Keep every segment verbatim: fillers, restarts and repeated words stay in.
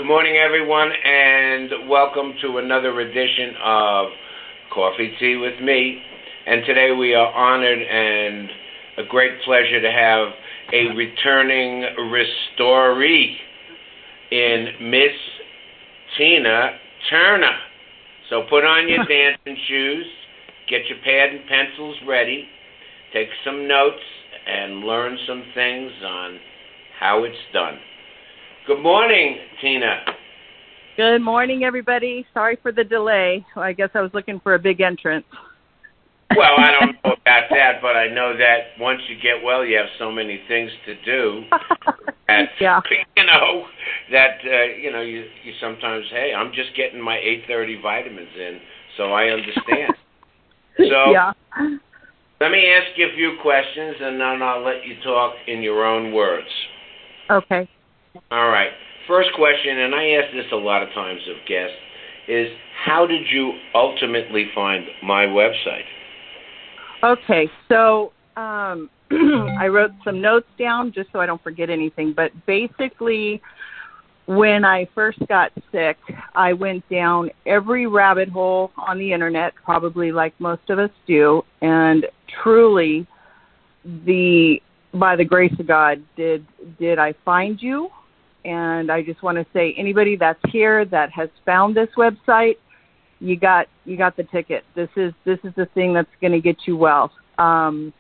Good morning, everyone, and welcome to another edition of Coffee Tea with me. And today we are honored and a great pleasure to have a returning restoree in Miss Tina Turner. So put on your dancing shoes, get your pad and pencils ready, take some notes, and learn some things on how it's done. Good morning, Tina. Good morning, everybody. Sorry for the delay. I guess I was looking for a big entrance. Well, I don't know about that, but I know that once you get well, you have so many things to do. That, yeah. You know, that, uh, you know, you, you sometimes, hey, I'm just getting my eight thirty vitamins in, so I understand. So yeah. Let me ask you a few questions, and then I'll let you talk in your own words. Okay. All right. First question, and I ask this a lot of times of guests, is how did you ultimately find my website? Okay, so um, I wrote some notes down just so I don't forget anything. But basically, when I first got sick, I went down every rabbit hole on the internet, probably like most of us do, and truly, the by the grace of God, did did I find you? And I just want to say, anybody that's here that has found this website, you got you got the ticket. This is this is the thing that's going to get you well. Um,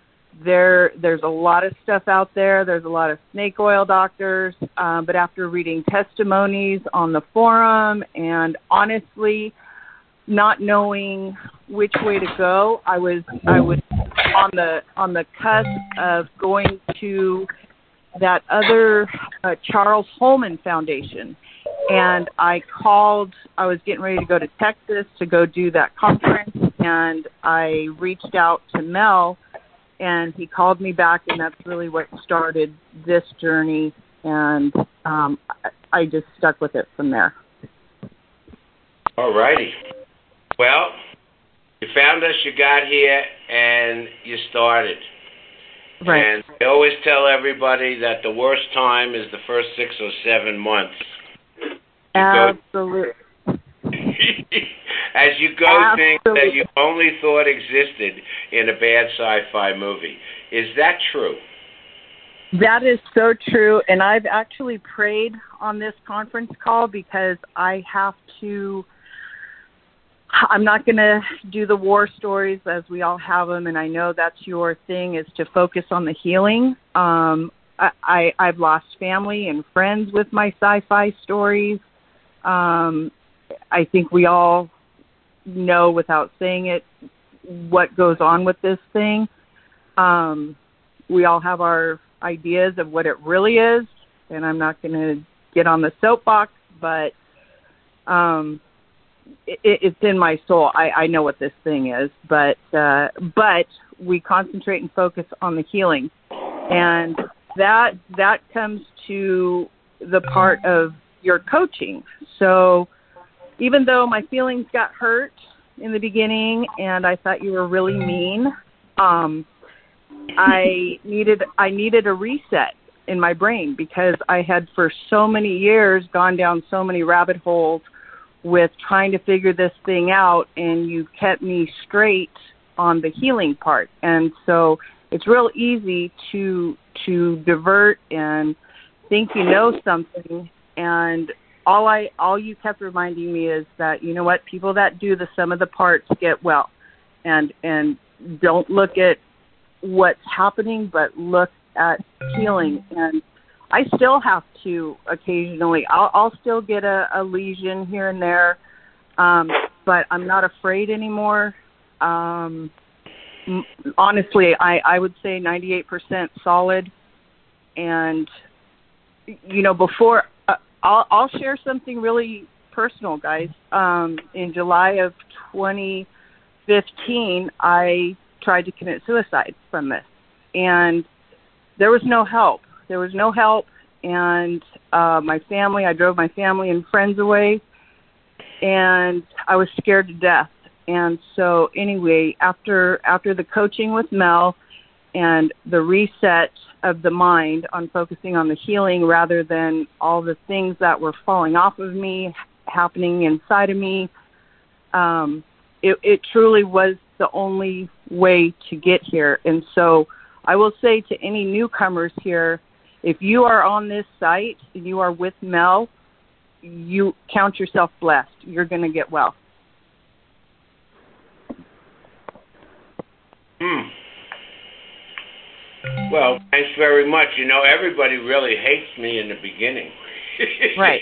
there there's a lot of stuff out there. There's a lot of snake oil doctors. Um, but after reading testimonies on the forum and honestly not knowing which way to go, I was I was on the on the cusp of going to that other uh, Charles Holman Foundation. And I called, I was getting ready to go to Texas to go do that conference, and I reached out to Mel, and he called me back, and that's really what started this journey, and um, I, I just stuck with it from there. All righty. Well, you found us, you got here, and you started. Right. And I always tell everybody that the worst time is the first six or seven months. Absolutely. As you go Absolutely. Things that you only thought existed in a bad sci-fi movie. Is that true? That is so true. And I've actually prayed on this conference call because I have to, I'm not going to do the war stories as we all have them. And I know that's your thing, is to focus on the healing. Um, I, I, I've lost family and friends with my sci-fi stories. Um, I think we all know without saying it what goes on with this thing. Um, we all have our ideas of what it really is, and I'm not going to get on the soapbox, but um, it, it's in my soul. I, I know what this thing is, but uh, but we concentrate and focus on the healing, and that that comes to the part of your coaching. So even though my feelings got hurt in the beginning and I thought you were really mean, um, I needed I needed a reset in my brain because I had for so many years gone down so many rabbit holes with trying to figure this thing out, and you kept me straight on the healing part. And so it's real easy to to divert and think you know something, and all I all you kept reminding me is that, you know what, people that do the sum of the parts get well, and and don't look at what's happening, but look at healing. And I still have to occasionally, I'll, I'll still get a, a lesion here and there, um, but I'm not afraid anymore. Um, honestly, I, I would say ninety-eight percent solid. And, you know, before, uh, I'll, I'll share something really personal, guys. Um, in July of twenty fifteen, I tried to commit suicide from this. And there was no help. There was no help. And uh, my family, I drove my family and friends away. And I was scared to death. And so anyway, after after the coaching with Mel and the reset of the mind on focusing on the healing rather than all the things that were falling off of me, happening inside of me. Um, it, it truly was the only way to get here. And so I will say to any newcomers here, if you are on this site and you are with Mel, you count yourself blessed. You're going to get well. Hmm. Well, thanks very much. You know, everybody really hates me in the beginning. Right.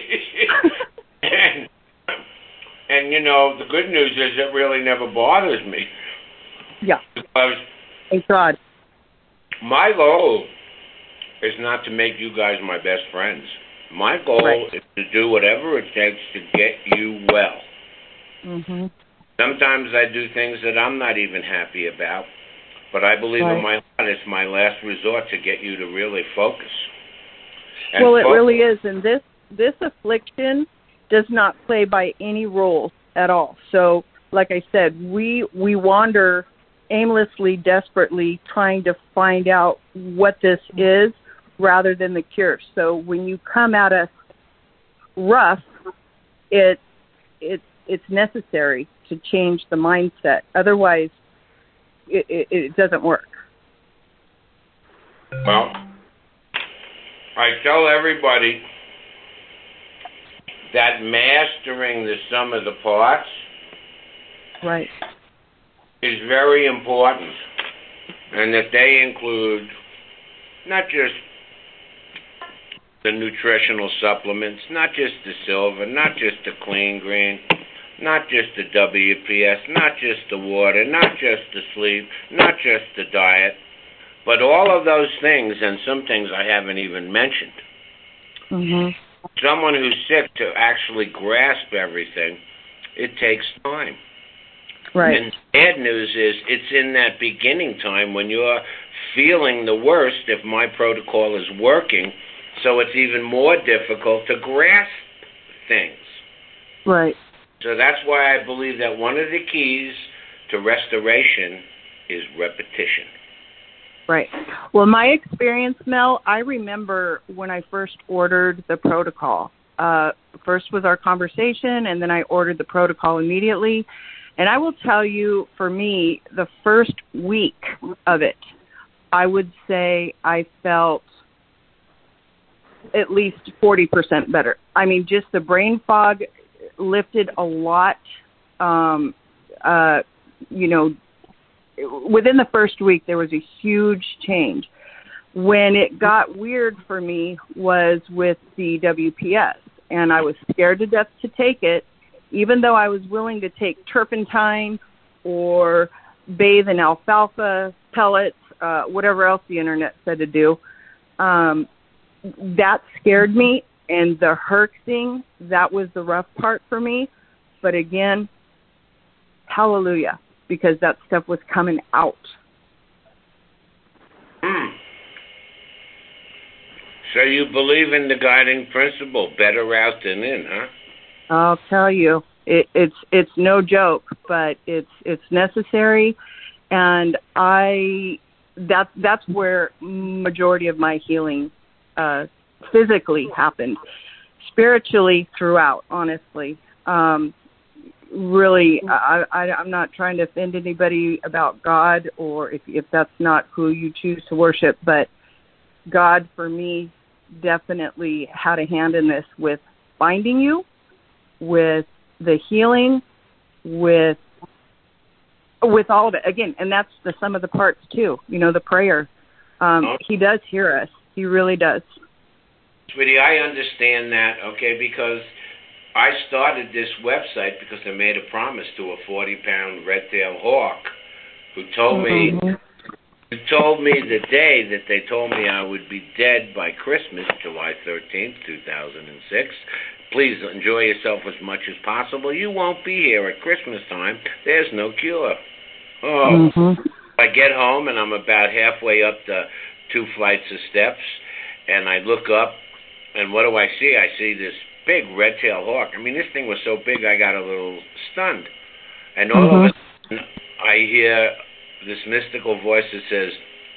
and, and, you know, the good news is it really never bothers me. Yeah. Because thank God. My goal is not to make you guys my best friends. My goal right. is to do whatever it takes to get you well. Mm-hmm. Sometimes I do things that I'm not even happy about, but I believe right. in my heart it's my last resort to get you to really focus. And well, it focus. really is, and this this affliction does not play by any rules at all. So, like I said, we we wander aimlessly, desperately, trying to find out what this is rather than the cure. So when you come at us rough, it it it's necessary to change the mindset. Otherwise, it, it, it doesn't work. Well, I tell everybody that mastering the sum of the parts right. is very important, and that they include not just the nutritional supplements, not just the silver, not just the clean green, not just the W P S, not just the water, not just the sleep, not just the diet, but all of those things and some things I haven't even mentioned. Mm-hmm. Someone who's sick to actually grasp everything, it takes time. Right. And the bad news is it's in that beginning time when you're feeling the worst if my protocol is working, so it's even more difficult to grasp things. Right. So that's why I believe that one of the keys to restoration is repetition. Right. Well, my experience, Mel, I remember when I first ordered the protocol. Uh, first was our conversation, and then I ordered the protocol immediately. And I will tell you, for me, the first week of it, I would say I felt at least forty percent better. I mean, just the brain fog lifted a lot. Um, uh, you know, within the first week, there was a huge change. When it got weird for me was with the W P S, and I was scared to death to take it, even though I was willing to take turpentine or bathe in alfalfa pellets, uh, whatever else the internet said to do. Um, that scared me, and the herxing, that was the rough part for me. But again, hallelujah, because that stuff was coming out. Hmm. So you believe in the guiding principle, better out than in, huh? I'll tell you, it, it's it's no joke, but it's it's necessary, and I that that's where majority of my healing uh, physically happened. Spiritually, throughout, honestly, um, really, I, I, I'm not trying to offend anybody about God, or if if that's not who you choose to worship, but God for me definitely had a hand in this with finding you, with the healing, with with all of it. Again, and that's the sum of the parts too. You know, the prayer. Um, he does hear us. He really does. Sweetie, I understand that, okay, because I started this website because I made a promise to a forty-pound red-tailed hawk who told me mm-hmm. who told me the day that they told me I would be dead by Christmas, July thirteenth, two thousand six. Please enjoy yourself as much as possible. You won't be here at Christmas time. There's no cure. Oh, mm-hmm. I get home, and I'm about halfway up the two flights of steps, and I look up, and what do I see? I see this big red-tailed hawk. I mean, this thing was so big I got a little stunned. And all mm-hmm. of a sudden, I hear this mystical voice that says,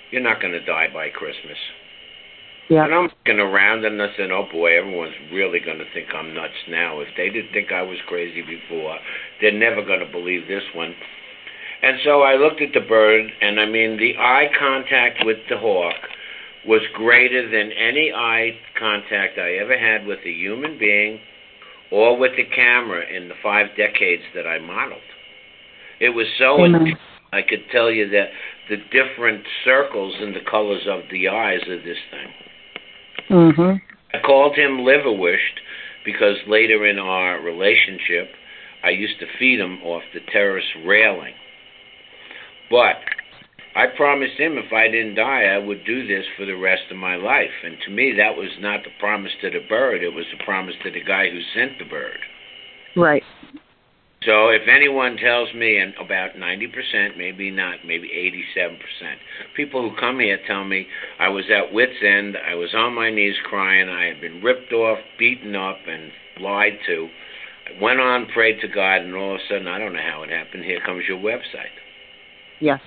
you're not going to die by Christmas. Yeah. And I'm looking around and I said, oh boy, everyone's really going to think I'm nuts now. If they didn't think I was crazy before, they're never going to believe this one. And so I looked at the bird, and I mean, the eye contact with the hawk was greater than any eye contact I ever had with a human being or with the camera in the five decades that I modeled. It was so intense, I could tell you that the different circles and the colors of the eyes of this thing. Mm-hmm. I called him Liverwished because later in our relationship, I used to feed him off the terrace railing. But I promised him if I didn't die, I would do this for the rest of my life. And to me, that was not the promise to the bird. It was the promise to the guy who sent the bird. Right. So if anyone tells me, and about ninety percent, maybe not, maybe eighty-seven percent, people who come here tell me I was at wit's end, I was on my knees crying, I had been ripped off, beaten up, and lied to. I went on, prayed to God, and all of a sudden, I don't know how it happened, here comes your website. Yes.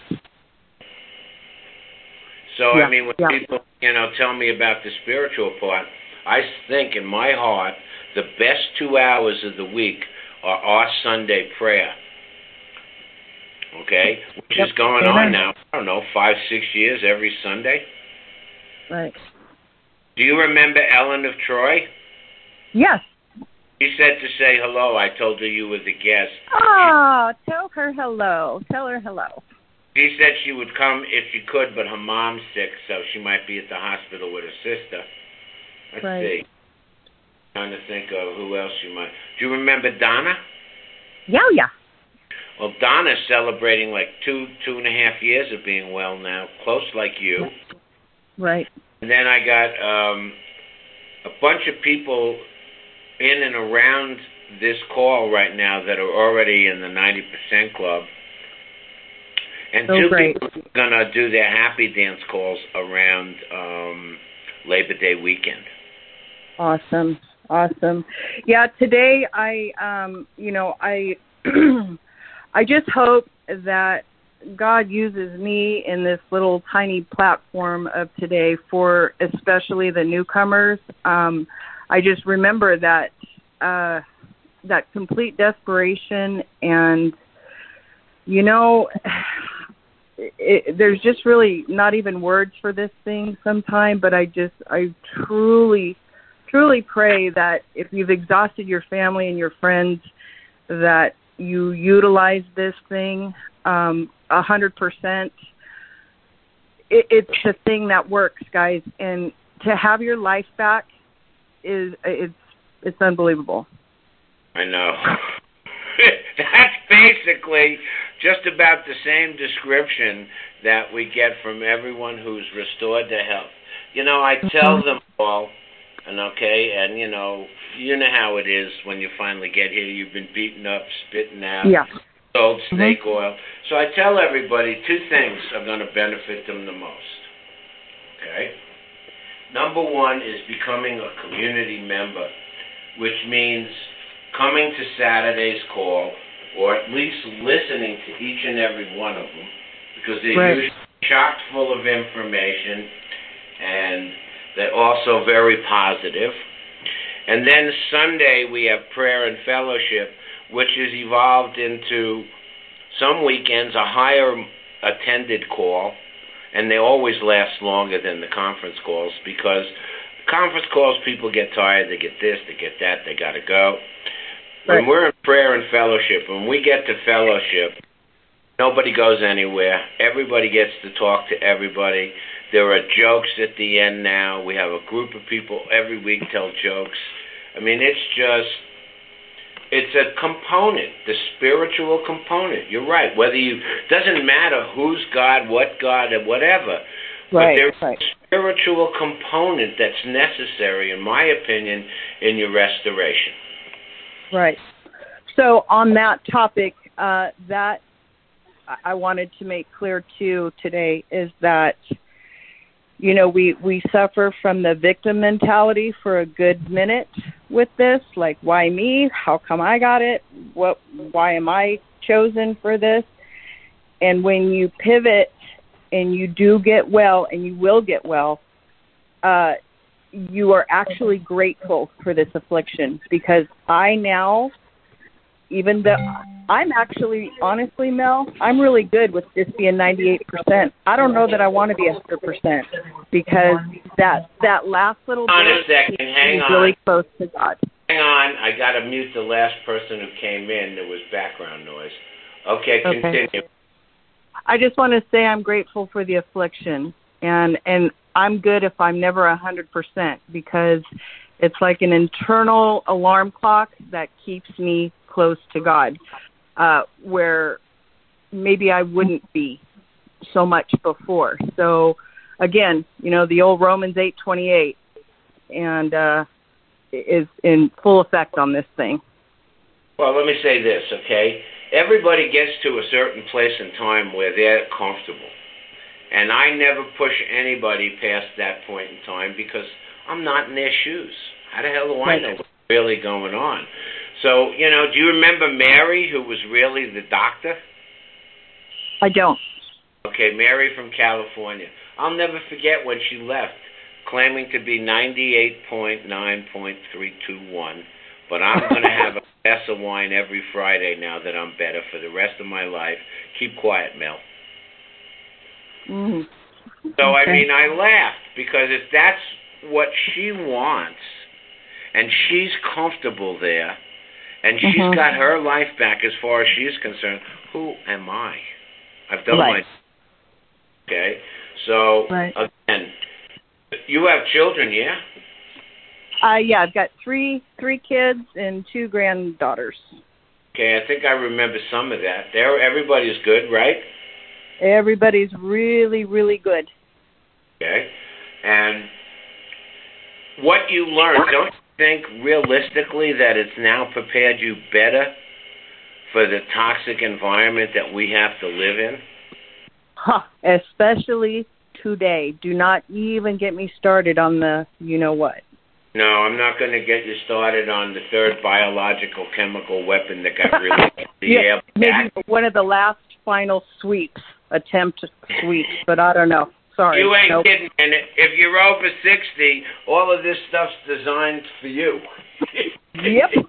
So, yeah. I mean, when yeah. people, you know, tell me about the spiritual part, I think in my heart, the best two hours of the week are our Sunday prayer, okay, which yep. is going Amen. on now, I don't know, five, six years every Sunday. Right. Do you remember Ellen of Troy? Yes. She said to say hello. I told her you were the guest. Oh, she, tell her hello. Tell her hello. She said she would come if she could, but her mom's sick, so she might be at the hospital with her sister. Let's right. see. Trying to think of who else you might. Do you remember Donna? Yeah, yeah. Well, Donna's celebrating like two, two and a half years of being well now, close like you. Right. And then I got um, a bunch of people in and around this call right now that are already in the ninety percent club. And so two great. people are going to do their happy dance calls around um, Labor Day weekend. Awesome. Awesome. Yeah, today I, um, you know, I, I just hope that God uses me in this little tiny platform of today for especially the newcomers. Um, I just remember that, uh, that complete desperation and, you know, it, there's just really not even words for this thing sometimes, but I just, I truly, truly pray that if you've exhausted your family and your friends, that you utilize this thing um, a hundred percent. It, it's the thing that works, guys, and to have your life back is it's it's unbelievable. I know. That's basically just about the same description that we get from everyone who's restored to health. You know, I tell mm-hmm. them all, and okay, and you know, you know how it is when you finally get here. You've been beaten up, spitting out, yeah. sold snake mm-hmm. oil. So I tell everybody two things are going to benefit them the most. Okay? Number one is becoming a community member, which means coming to Saturday's call, or at least listening to each and every one of them, because they're right. usually chock full of information, and they're also very positive. And then Sunday we have prayer and fellowship, which has evolved into some weekends a higher attended call, and they always last longer than the conference calls, because conference calls, people get tired, they get this, they get that, they got to go. When we're in prayer and fellowship, when we get to fellowship, nobody goes anywhere. Everybody gets to talk to everybody. There are jokes at the end now. We have a group of people every week tell jokes. I mean, it's just, it's a component, the spiritual component. You're right. Whether you, doesn't matter who's God, what God, and whatever. Right, but there's right. a spiritual component that's necessary, in my opinion, in your restoration. Right. So on that topic, uh, that I wanted to make clear too today is that, you know, we, we suffer from the victim mentality for a good minute with this. Like, why me? How come I got it? What? Why am I chosen for this? And when you pivot and you do get well, and you will get well, uh, you are actually grateful for this affliction, because I now, even though I'm actually, honestly, Mel, I'm really good with just being ninety-eight percent. I don't know that I want to be one hundred percent, because that that last little Hang bit on a second. Hang is on. really close to God. Hang on. I got to mute the last person who came in. There was background noise. Okay, continue. Okay. I just want to say I'm grateful for the affliction, and and I'm good if I'm never one hundred percent, because it's like an internal alarm clock that keeps me close to God, uh, where maybe I wouldn't be so much before. So, again, you know, the old Romans eight twenty-eight and uh, is in full effect on this thing. Well, let me say this, okay? Everybody gets to a certain place in time where they're comfortable. And I never push anybody past that point in time, because I'm not in their shoes. How the hell do I know what's really going on? So, you know, do you remember Mary, who was really the doctor? I don't. Okay, Mary from California. I'll never forget when she left, claiming to be ninety-eight point nine point three two one. But I'm going to have a glass of wine every Friday now that I'm better for the rest of my life. Keep quiet, Mel. Mm-hmm. So, Okay. I mean, I laughed, because if that's what she wants, and she's comfortable there, and she's Mm-hmm. got her life back as far as she's concerned, who am I? I've done Right. my... Okay? So, Right. again, you have children, yeah? Uh, yeah, I've got three three kids and two granddaughters. Okay, I think I remember some of that. There, everybody's good, right? Everybody's really, really good. Okay. And what you learned, don't you think realistically that it's now prepared you better for the toxic environment that we have to live in? Huh. Especially today. Do not even get me started on the you-know-what. No, I'm not going to get you started on the third biological chemical weapon that got released in the yeah, air. maybe one of the last final sweeps, attempt sweeps, but I don't know. Sorry. You ain't nope. kidding. And if you're over sixty, all of this stuff's designed for you. Yep.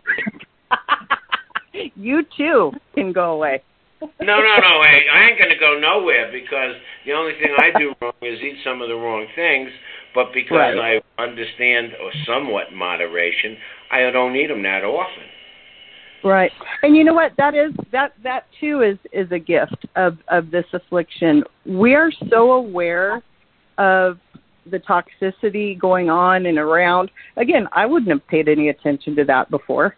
You too can go away. No, no, no. Hey, I ain't going to go nowhere, because the only thing I do wrong is eat some of the wrong things. But because Right. I understand, or somewhat moderation, I don't eat them that often. Right. And you know what? That is that that too is is a gift of of this affliction. We are so aware of the toxicity going on and around. Again, I wouldn't have paid any attention to that before.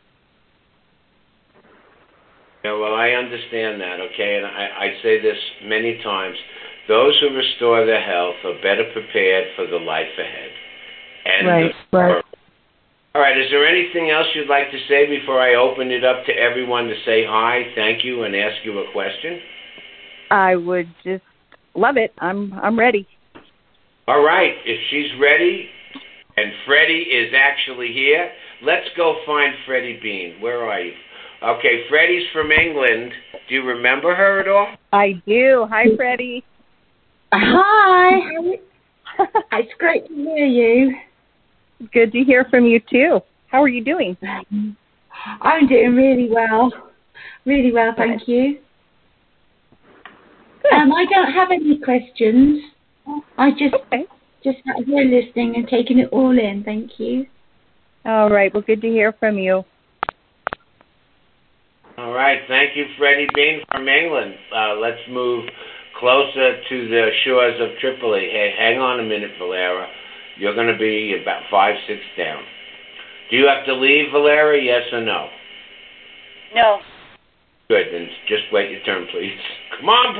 Yeah, well, I understand that, okay? And I, I say this many times. Those who restore their health are better prepared for the life ahead. And right, the, right. All right, is there anything else you'd like to say before I open it up to everyone to say hi, thank you, and ask you a question? I would just love it. I'm I'm ready. All right, if she's ready and Freddie is actually here, let's go find Freddie Bean. Where are you? Okay, Freddie's from England. Do you remember her at all? I do. Hi, Freddie. Hi. It's great to hear you. Good to hear from you, too. How are you doing? I'm doing really well. Really well, thank you. Um, I don't have any questions. I just Okay. just sat here listening and taking it all in. Thank you. All right. Well, good to hear from you. All right, thank you, Freddie Bean from England. Uh, let's move closer to the shores of Tripoli. Hey, hang on a minute, Valera. You're going to be about five, six down. Do you have to leave, Valera, yes or no? No. Good, then just wait your turn, please. Come on,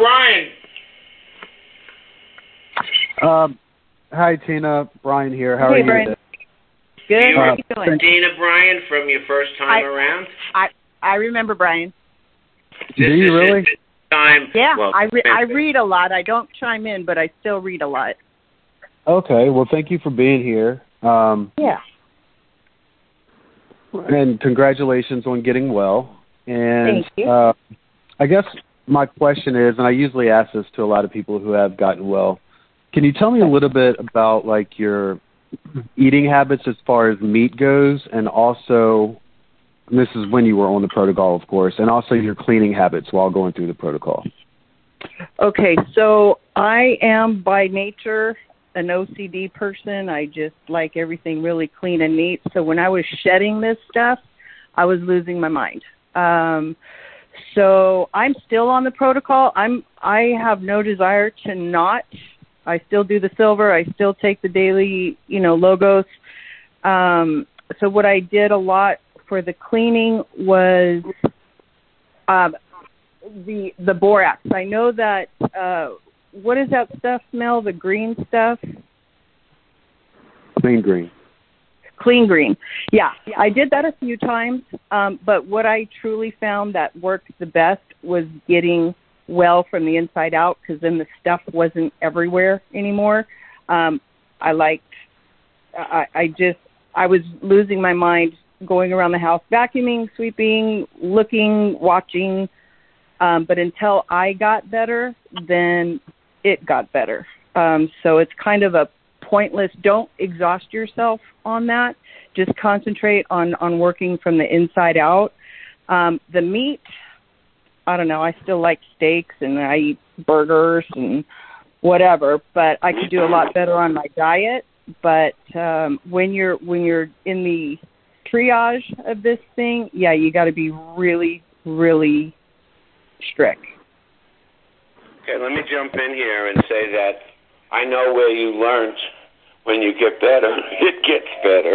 Brian. Um, hi, Tina. Brian here. How hey, are you? Brian. Good. You How are uh, you doing? Dina, Brian, from your first time I, around? I I remember Brian. Do This you is really? his time. Yeah, Well, I re- I read a lot. I don't chime in, but I still read a lot. Okay. Well, thank you for being here. Um, Yeah. and congratulations on getting well. And Thank you. uh, I guess my question is, and I usually ask this to a lot of people who have gotten well, can you tell me a little bit about like your eating habits as far as meat goes, and also, and this is when you were on the protocol, of course, and also your cleaning habits while going through the protocol? Okay, so I am by nature an O C D person. I just like everything really clean and neat. So when I was shedding this stuff, I was losing my mind. Um, so I'm still on the protocol. I'm I have no desire to not. I still do the silver. I still take the daily, you know, logos. Um, so what I did a lot for the cleaning was um, the the borax. I know that. Uh, what is that stuff, Mel? The green stuff? Clean green. Clean green. Yeah, I did that a few times. Um, but what I truly found that worked the best was getting well from the inside out, because then the stuff wasn't everywhere anymore. Um, I liked. I, I just. I was losing my mind going around the house, vacuuming, sweeping, looking, watching. Um, but until I got better, then it got better. Um, so it's kind of a pointless. Don't exhaust yourself on that. Just concentrate on, on working from the inside out. Um, the meat, I don't know. I still like steaks and I eat burgers and whatever, but I could do a lot better on my diet. But um, when you're when you're in the triage of this thing, yeah, you got to be really, really strict. Okay, let me jump in here and say that I know where you learned when you get better, it gets better.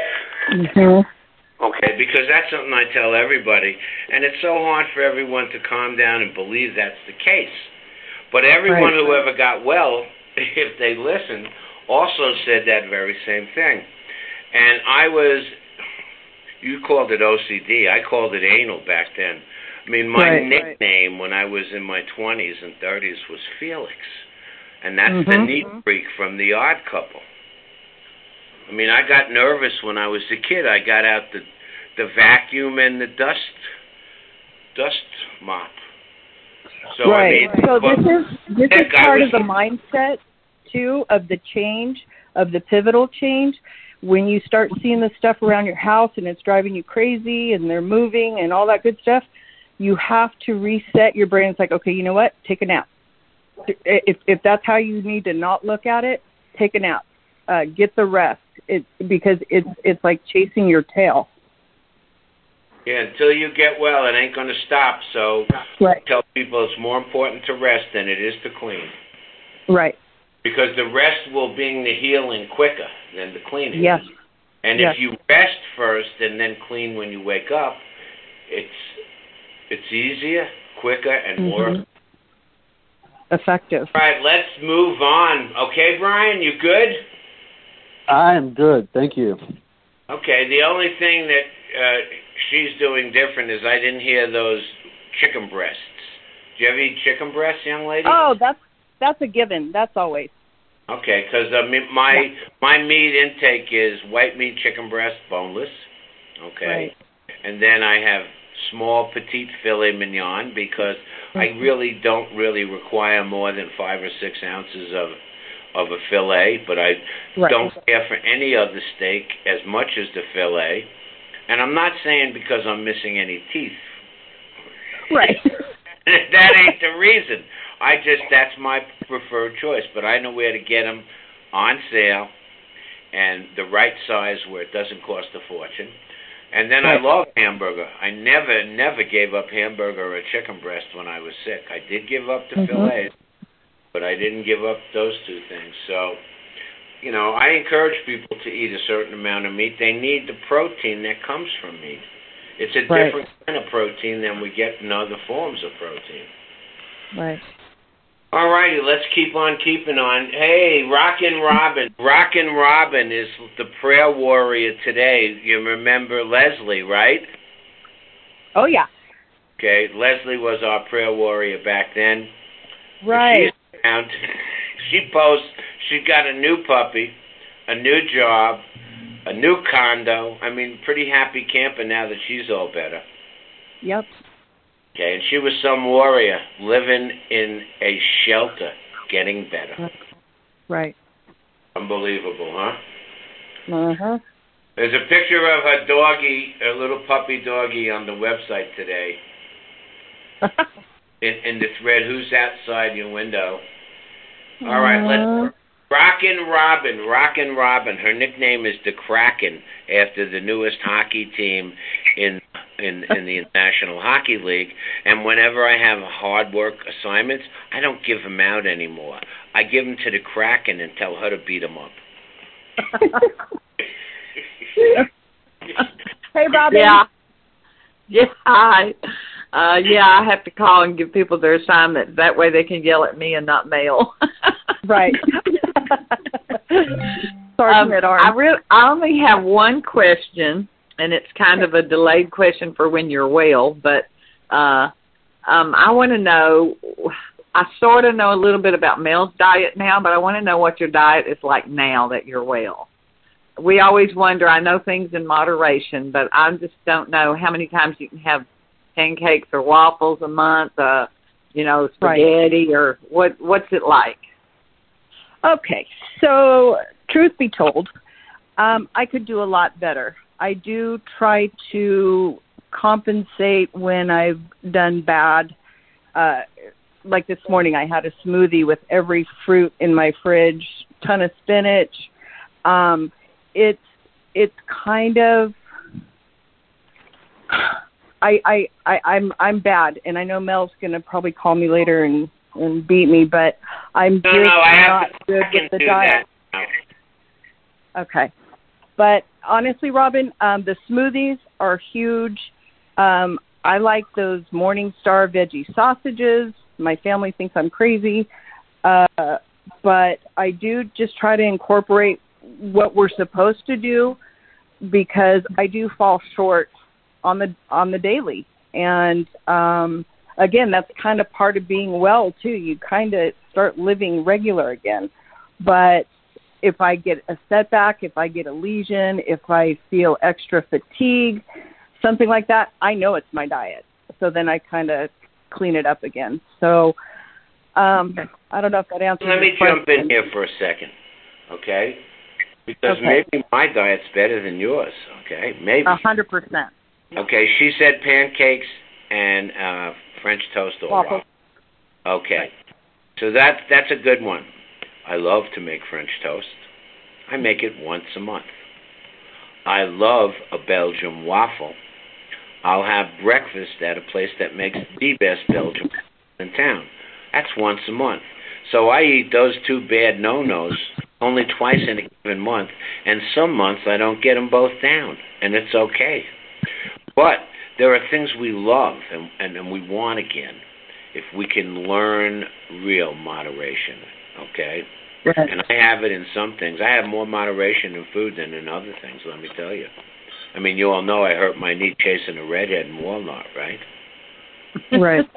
Mm-hmm. Okay, because that's something I tell everybody, and it's so hard for everyone to calm down and believe that's the case. But everyone right. who ever got well, if they listened, also said that very same thing. And I was, you called it O C D, I called it anal back then. I mean, my right, nickname right. when I was in my twenties and thirties was Felix. And that's mm-hmm. the neat freak from The Odd Couple. I mean, I got nervous when I was a kid. I got out the the vacuum and the dust dust mop. So, right. I mean, so this is this is part was, of the mindset, too, of the change, of the pivotal change. When you start seeing the stuff around your house and it's driving you crazy and they're moving and all that good stuff, you have to reset your brain. It's like, okay, you know what? Take a nap. If if that's how you need to not look at it, take a nap. Uh, get the rest. It because it's it's like chasing your tail. Yeah, until you get well, it ain't going to stop. So right. tell people it's more important to rest than it is to clean. Right. Because the rest will bring the healing quicker than the cleaning. Yes. And yes. if you rest first and then clean when you wake up, it's it's easier, quicker, and mm-hmm. more effective. All right, let's move on. Okay, Brian, you good? I am good, thank you. Okay, the only thing that uh, she's doing different is I didn't hear those chicken breasts. Do you ever eat chicken breasts, young lady? Oh, that's that's a given. That's always. Okay, because uh, my yeah. my meat intake is white meat, chicken breast, boneless. Okay, right. and then I have small petite filet mignon because mm-hmm. I really don't really require more than five or six ounces of of a fillet, but I right. don't care for any other steak as much as the fillet. And I'm not saying because I'm missing any teeth. Right. That ain't the reason. I just, that's my preferred choice, but I know where to get them on sale and the right size where it doesn't cost a fortune. And then right. I love hamburger. I never, never gave up hamburger or chicken breast when I was sick. I did give up the mm-hmm. fillets, but I didn't give up those two things. So, you know, I encourage people to eat a certain amount of meat. They need the protein that comes from meat. It's a right. different kind of protein than we get in other forms of protein. Right. All righty, let's keep on keeping on. Hey, Rockin' Robin. Rockin' Robin is the prayer warrior today. You remember Leslie, right? Oh, yeah. Okay, Leslie was our prayer warrior back then. Right. She's around. She posts, she got a new puppy, a new job, a new condo. I mean, pretty happy camper now that she's all better. Yep. Okay, and she was some warrior living in a shelter, getting better. Right. Unbelievable, huh? Uh-huh. There's a picture of her doggy, her little puppy doggy on the website today. in, in the thread, who's outside your window? All right, let's... Rockin' Robin, Rockin' Robin. Her nickname is the Kraken, after the newest hockey team in in in the National Hockey League. And whenever I have hard work assignments, I don't give them out anymore. I give them to the Kraken and tell her to beat them up. Hey, Robin. Yeah. Yeah, I, uh, yeah, I have to call and give people their assignment. That way they can yell at me and not mail. Right. um, I, re- I only have one question, and it's kind of a delayed question for when you're well, but uh, um, I want to know, I sort of know a little bit about Mel's diet now, but I want to know what your diet is like now that you're well. We always wonder, I know things in moderation, but I just don't know how many times you can have pancakes or waffles a month, uh, you know, spaghetti, right. or what? what's it like? Okay, so truth be told, um, I could do a lot better. I do try to compensate when I've done bad. Uh, like this morning, I had a smoothie with every fruit in my fridge, ton of spinach. Um, it's it's kind of I I, I I'm I'm bad, and I know Mel's gonna probably call me later and. and beat me, but I'm no, just no, I not have to, good I can with the do diet. That. Okay. But honestly, Robin, um, the smoothies are huge. Um, I like those Morningstar veggie sausages. My family thinks I'm crazy. Uh, but I do just try to incorporate what we're supposed to do, because I do fall short on the on the daily. And um again, that's kind of part of being well, too. You kind of start living regular again. But if I get a setback, if I get a lesion, if I feel extra fatigue, something like that, I know it's my diet. So then I kind of clean it up again. So um, I don't know if that answers Let me your jump question. in here for a second, okay? Because okay. maybe my diet's better than yours, okay? Maybe. A hundred percent. Okay, she said pancakes and uh, French toast or waffle. Okay, right. So that that's a good one. I love to make French toast. I make it once a month. I love a Belgian waffle. I'll have breakfast at a place that makes the best Belgian waffle in town. That's once a month. So I eat those two bad no-nos only twice in a given month, and some months I don't get them both down, and it's okay. But there are things we love and, and, and we want again if we can learn real moderation, okay? Right. And I have it in some things. I have more moderation in food than in other things, let me tell you. I mean, you all know I hurt my knee chasing a redhead in Walnut, right? Right.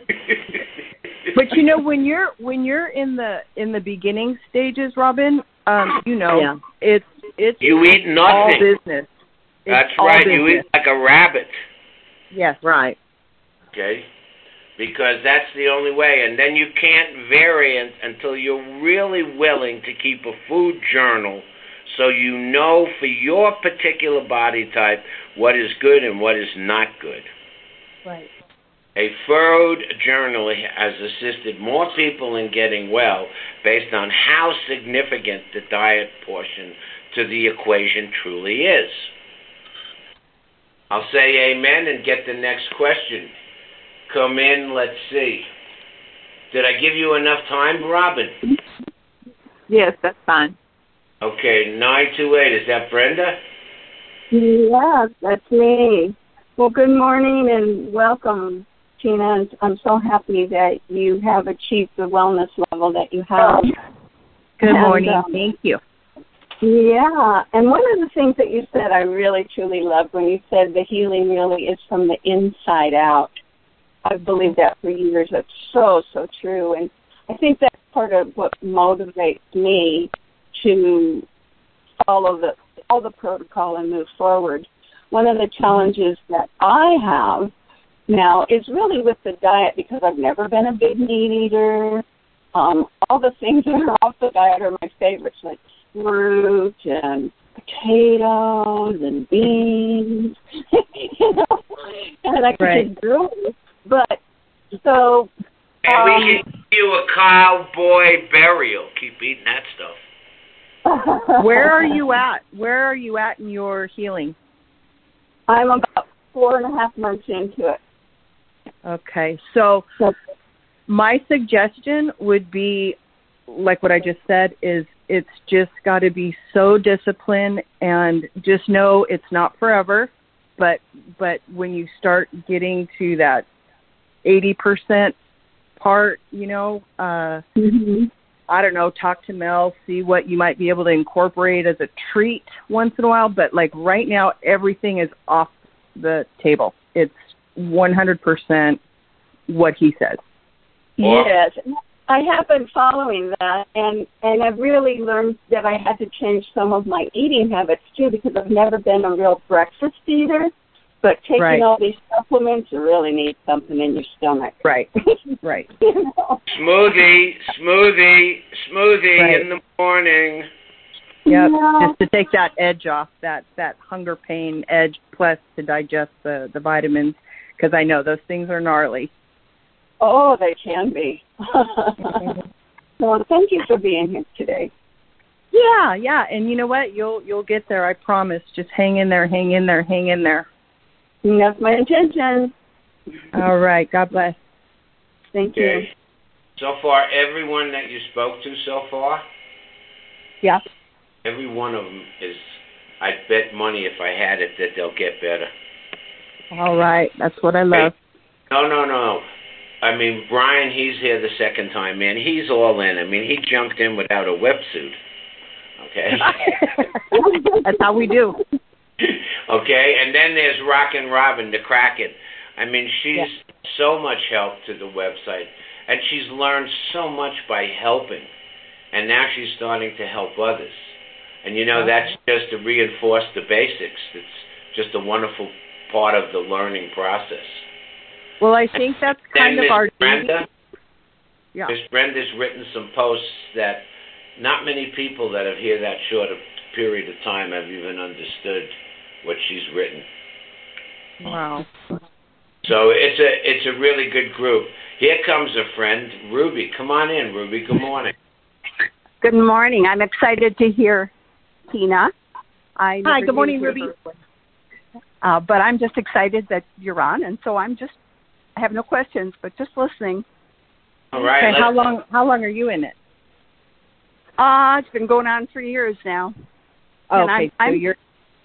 But you know, when you're when you're in the in the beginning stages, Robin, um, you know, yeah. it's it's you eat nothing. all business. It's That's all right. business. You eat like a rabbit. Yes, right. Okay? Because that's the only way. And then you can't vary it until you're really willing to keep a food journal so you know for your particular body type what is good and what is not good. Right. A food journal has assisted more people in getting well based on how significant the diet portion to the equation truly is. I'll say amen and get the next question. Come in, let's see. Did I give you enough time, Robin? Yes, that's fine. Okay, nine two eight, is that Brenda? Yes, that's me. Well, good morning and welcome, Tina. I'm so happy that you have achieved the wellness level that you have. Good and, morning. Um, Thank you. Yeah, and one of the things that you said I really, truly loved when you said the healing really is from the inside out. I've believed that for years. That's so, so true. And I think that's part of what motivates me to follow the all the protocol and move forward. One of the challenges that I have now is really with the diet because I've never been a big meat eater. Um, all the things that are off the diet are my favorites, like fruit and potatoes and beans, you know, and I could Right. just grill it. But so. And um, we can give you a cowboy burial. Keep eating that stuff. Where are you at? Where are you at in your healing? I'm about four and a half months into it. Okay, so So, my suggestion would be, like what I just said, is it's just got to be so disciplined, and just know it's not forever. But but when you start getting to that eighty percent part, you know, uh, mm-hmm. I don't know, talk to Mel, see what you might be able to incorporate as a treat once in a while. But like right now, everything is off the table. It's one hundred percent what he says. Yes, I have been following that, and, and I've really learned that I had to change some of my eating habits, too, because I've never been a real breakfast eater. But taking Right. all these supplements, you really need something in your stomach. Right, right. You know? Smoothie, smoothie, smoothie Right. in the morning. Yep, Yeah. just to take that edge off, that, that hunger pain edge, plus to digest the, the vitamins, because I know those things are gnarly. Oh, they can be. Well, thank you for being here today. Yeah, yeah, and you know what? You'll you'll get there. I promise. Just hang in there, hang in there, hang in there. And that's my intention. All right. God bless. Thank you. Okay. So far, everyone that you spoke to so far, Yeah. every one of them is, I'd bet money if I had it that they'll get better. All right. That's what I love. No, no, no. I mean, Brian, he's here the second time, man. He's all in. I mean, he jumped in without a wetsuit. Okay? That's how we do. Okay? And then there's Rockin' Robin, the Kraken. I mean, she's Yeah. so much help to the website. And she's learned so much by helping. And now she's starting to help others. And, you know, that's just to reinforce the basics. It's just a wonderful part of the learning process. Well, I think that's kind Then of our Miss Brenda, Yeah. Miss Brenda's written some posts that not many people that have here that short a period of time have even understood what she's written. Wow. So it's a it's a really good group. Here comes a friend, Ruby. Come on in, Ruby. Good morning. Good morning. I'm excited to hear Tina. I Hi, never good morning, did hear Ruby. her voice. Uh, but I'm just excited that you're on, and so I'm just, I have no questions, but just listening. All right. Okay, let's- how long how long are you in it? Uh, it's been going on for years now. Oh, And okay, I'm- so I'm- you're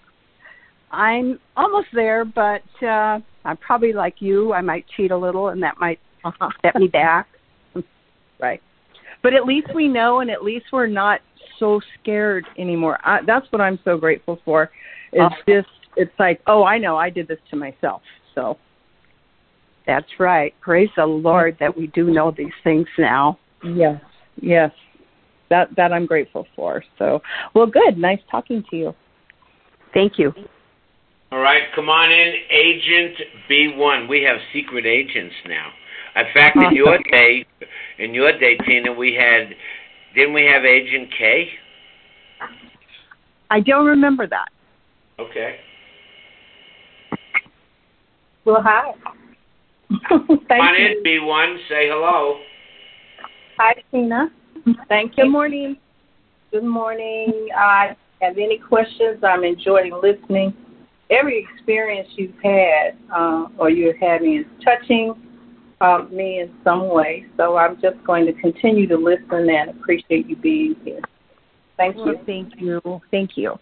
I'm almost there, but uh, I'm probably like you. I might cheat a little, and that might uh-huh. set me back. Right. But at least we know, and at least we're not so scared anymore. I, that's what I'm so grateful for. Is Oh. just, it's like, oh, I know, I did this to myself. So That's right. Praise the Lord that we do know these things now. yes, yes, that that I'm grateful for. So, well, good. Nice talking to you. Thank you. All right, come on in, Agent B one. We have secret agents now. In fact, in your day, in your day, Tina, we had, didn't we have Agent K? I don't remember that. Okay. Well, hi. Come Thank on you. in, B one. Say hello. Hi, Tina. Thank Good you. morning. Good morning. I have any questions? I'm enjoying listening. Every experience you've had uh, or you're having is touching um, me in some way. So I'm just going to continue to listen and appreciate you being here. Thank Well, you. thank you. Thank you.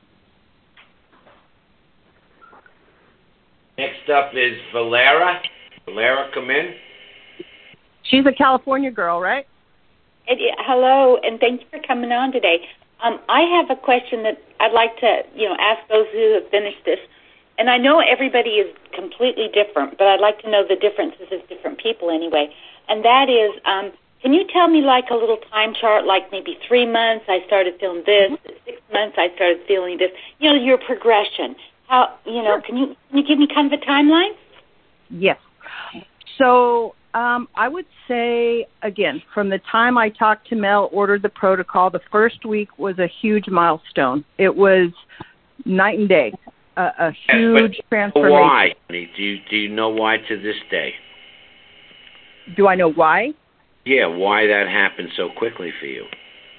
Next up is Valera. Valera, come in. She's a California girl, right? It, hello, and thank you for coming on today. Um, I have a question that I'd like to, you know, ask those who have finished this. And I know everybody is completely different, but I'd like to know the differences as different people anyway. And that is, um, can you tell me like a little time chart, like maybe three months I started feeling this, six months I started feeling this, you know, your progression. How, you know, can you, can you give me kind of a timeline? Yes. So um, I would say, again, from the time I talked to Mel, ordered the protocol, the first week was a huge milestone. It was night and day, a, a huge yes, transformation. Why? Do you, do you know why to this day? Do I know why? Yeah, why that happened so quickly for you?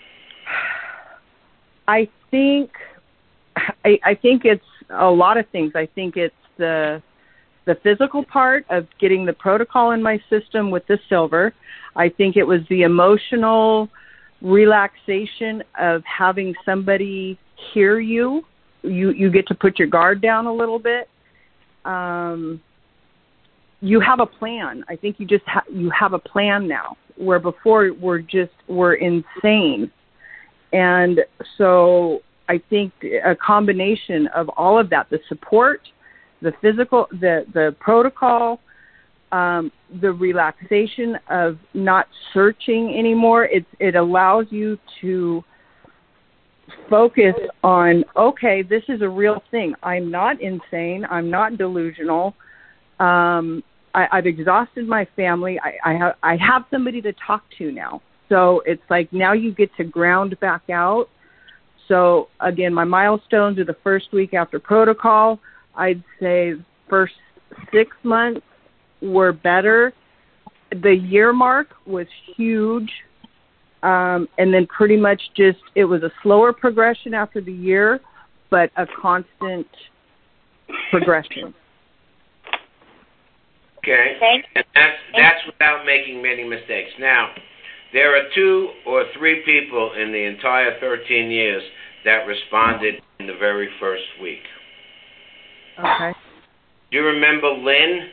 I think, I, I think it's a lot of things. I think it's the the physical part of getting the protocol in my system with the silver. I think it was the emotional relaxation of having somebody hear you. You you get to put your guard down a little bit. Um, you have a plan. I think you just ha- you have a plan now, where before we're just we're insane. And so I think a combination of all of that, the support, the physical, the, the protocol, um, the relaxation of not searching anymore, it, it allows you to focus on, okay, this is a real thing. I'm not insane. I'm not delusional. Um, I, I've exhausted my family. I, I, have, I have somebody to talk to now. So it's like now you get to ground back out. So, again, my milestones are the first week after protocol. I'd say first six months were better. The year mark was huge. Um, and then pretty much just it was a slower progression after the year, but a constant progression. Okay. And that's, that's without making many mistakes. Now, there are two or three people in the entire thirteen years that responded in the very first week. Okay. Do you remember Lynn?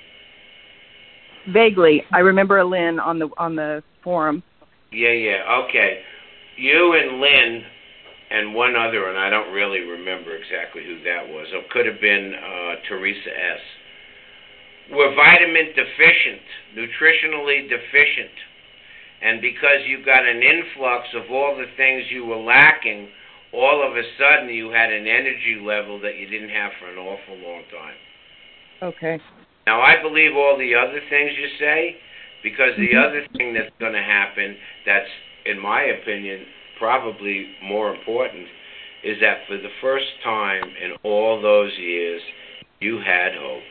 Vaguely. I remember a Lynn on the on the forum. Yeah, yeah. Okay. You and Lynn and one other, and I don't really remember exactly who that was. It could have been uh, Teresa S. Were vitamin deficient, nutritionally deficient. And because you got an influx of all the things you were lacking, all of a sudden you had an energy level that you didn't have for an awful long time. Okay. Now, I believe all the other things you say, because the mm-hmm. other thing that's going to happen that's, in my opinion, probably more important, is that for the first time in all those years, you had hope.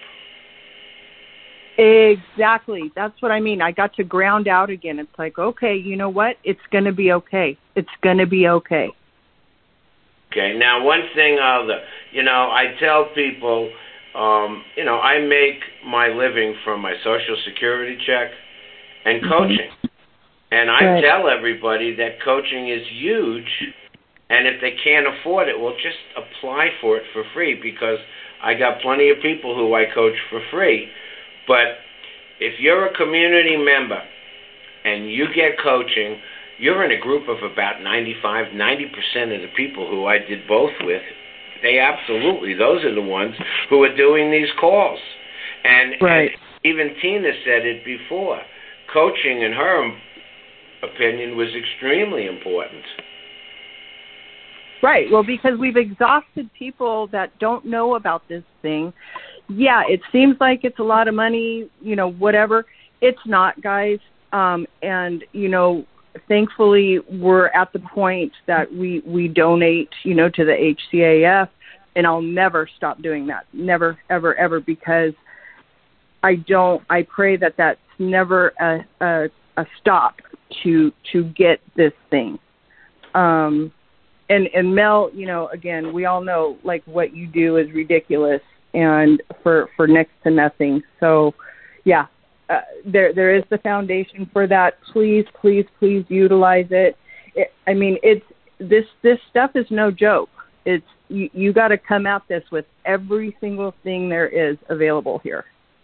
Exactly. That's what I mean. I got to ground out again. It's like, okay, you know what? It's going to be okay. It's going to be okay. Okay. Now, one thing, I'll, you know, I tell people, um, you know, I make my living from my Social Security check and coaching. Mm-hmm. And I right. tell everybody that coaching is huge. And if they can't afford it, well, just apply for it for free, because I got plenty of people who I coach for free. But if you're a community member and you get coaching, you're in a group of about ninety-five, ninety percent of the people who I did both with. They absolutely, those are the ones who are doing these calls. And, right. and even Tina said it before. Coaching, in her opinion, was extremely important. Right. Well, because we've exhausted people that don't know about this thing. Yeah, it seems like it's a lot of money, you know, whatever. It's not, guys. Um, and, you know, thankfully we're at the point that we, we donate, you know, to the H C A F, and I'll never stop doing that. Never, ever, ever, because I don't, I pray that that's never a, a, a stop to, to get this thing. Um, and, and Mel, you know, again, we all know, like, what you do is ridiculous. And for, for next to nothing. So, yeah, uh, there there is the foundation for that. Please, please, please utilize it. it I mean, it's this this stuff is no joke. It's you, you got to come at this with every single thing there is available here.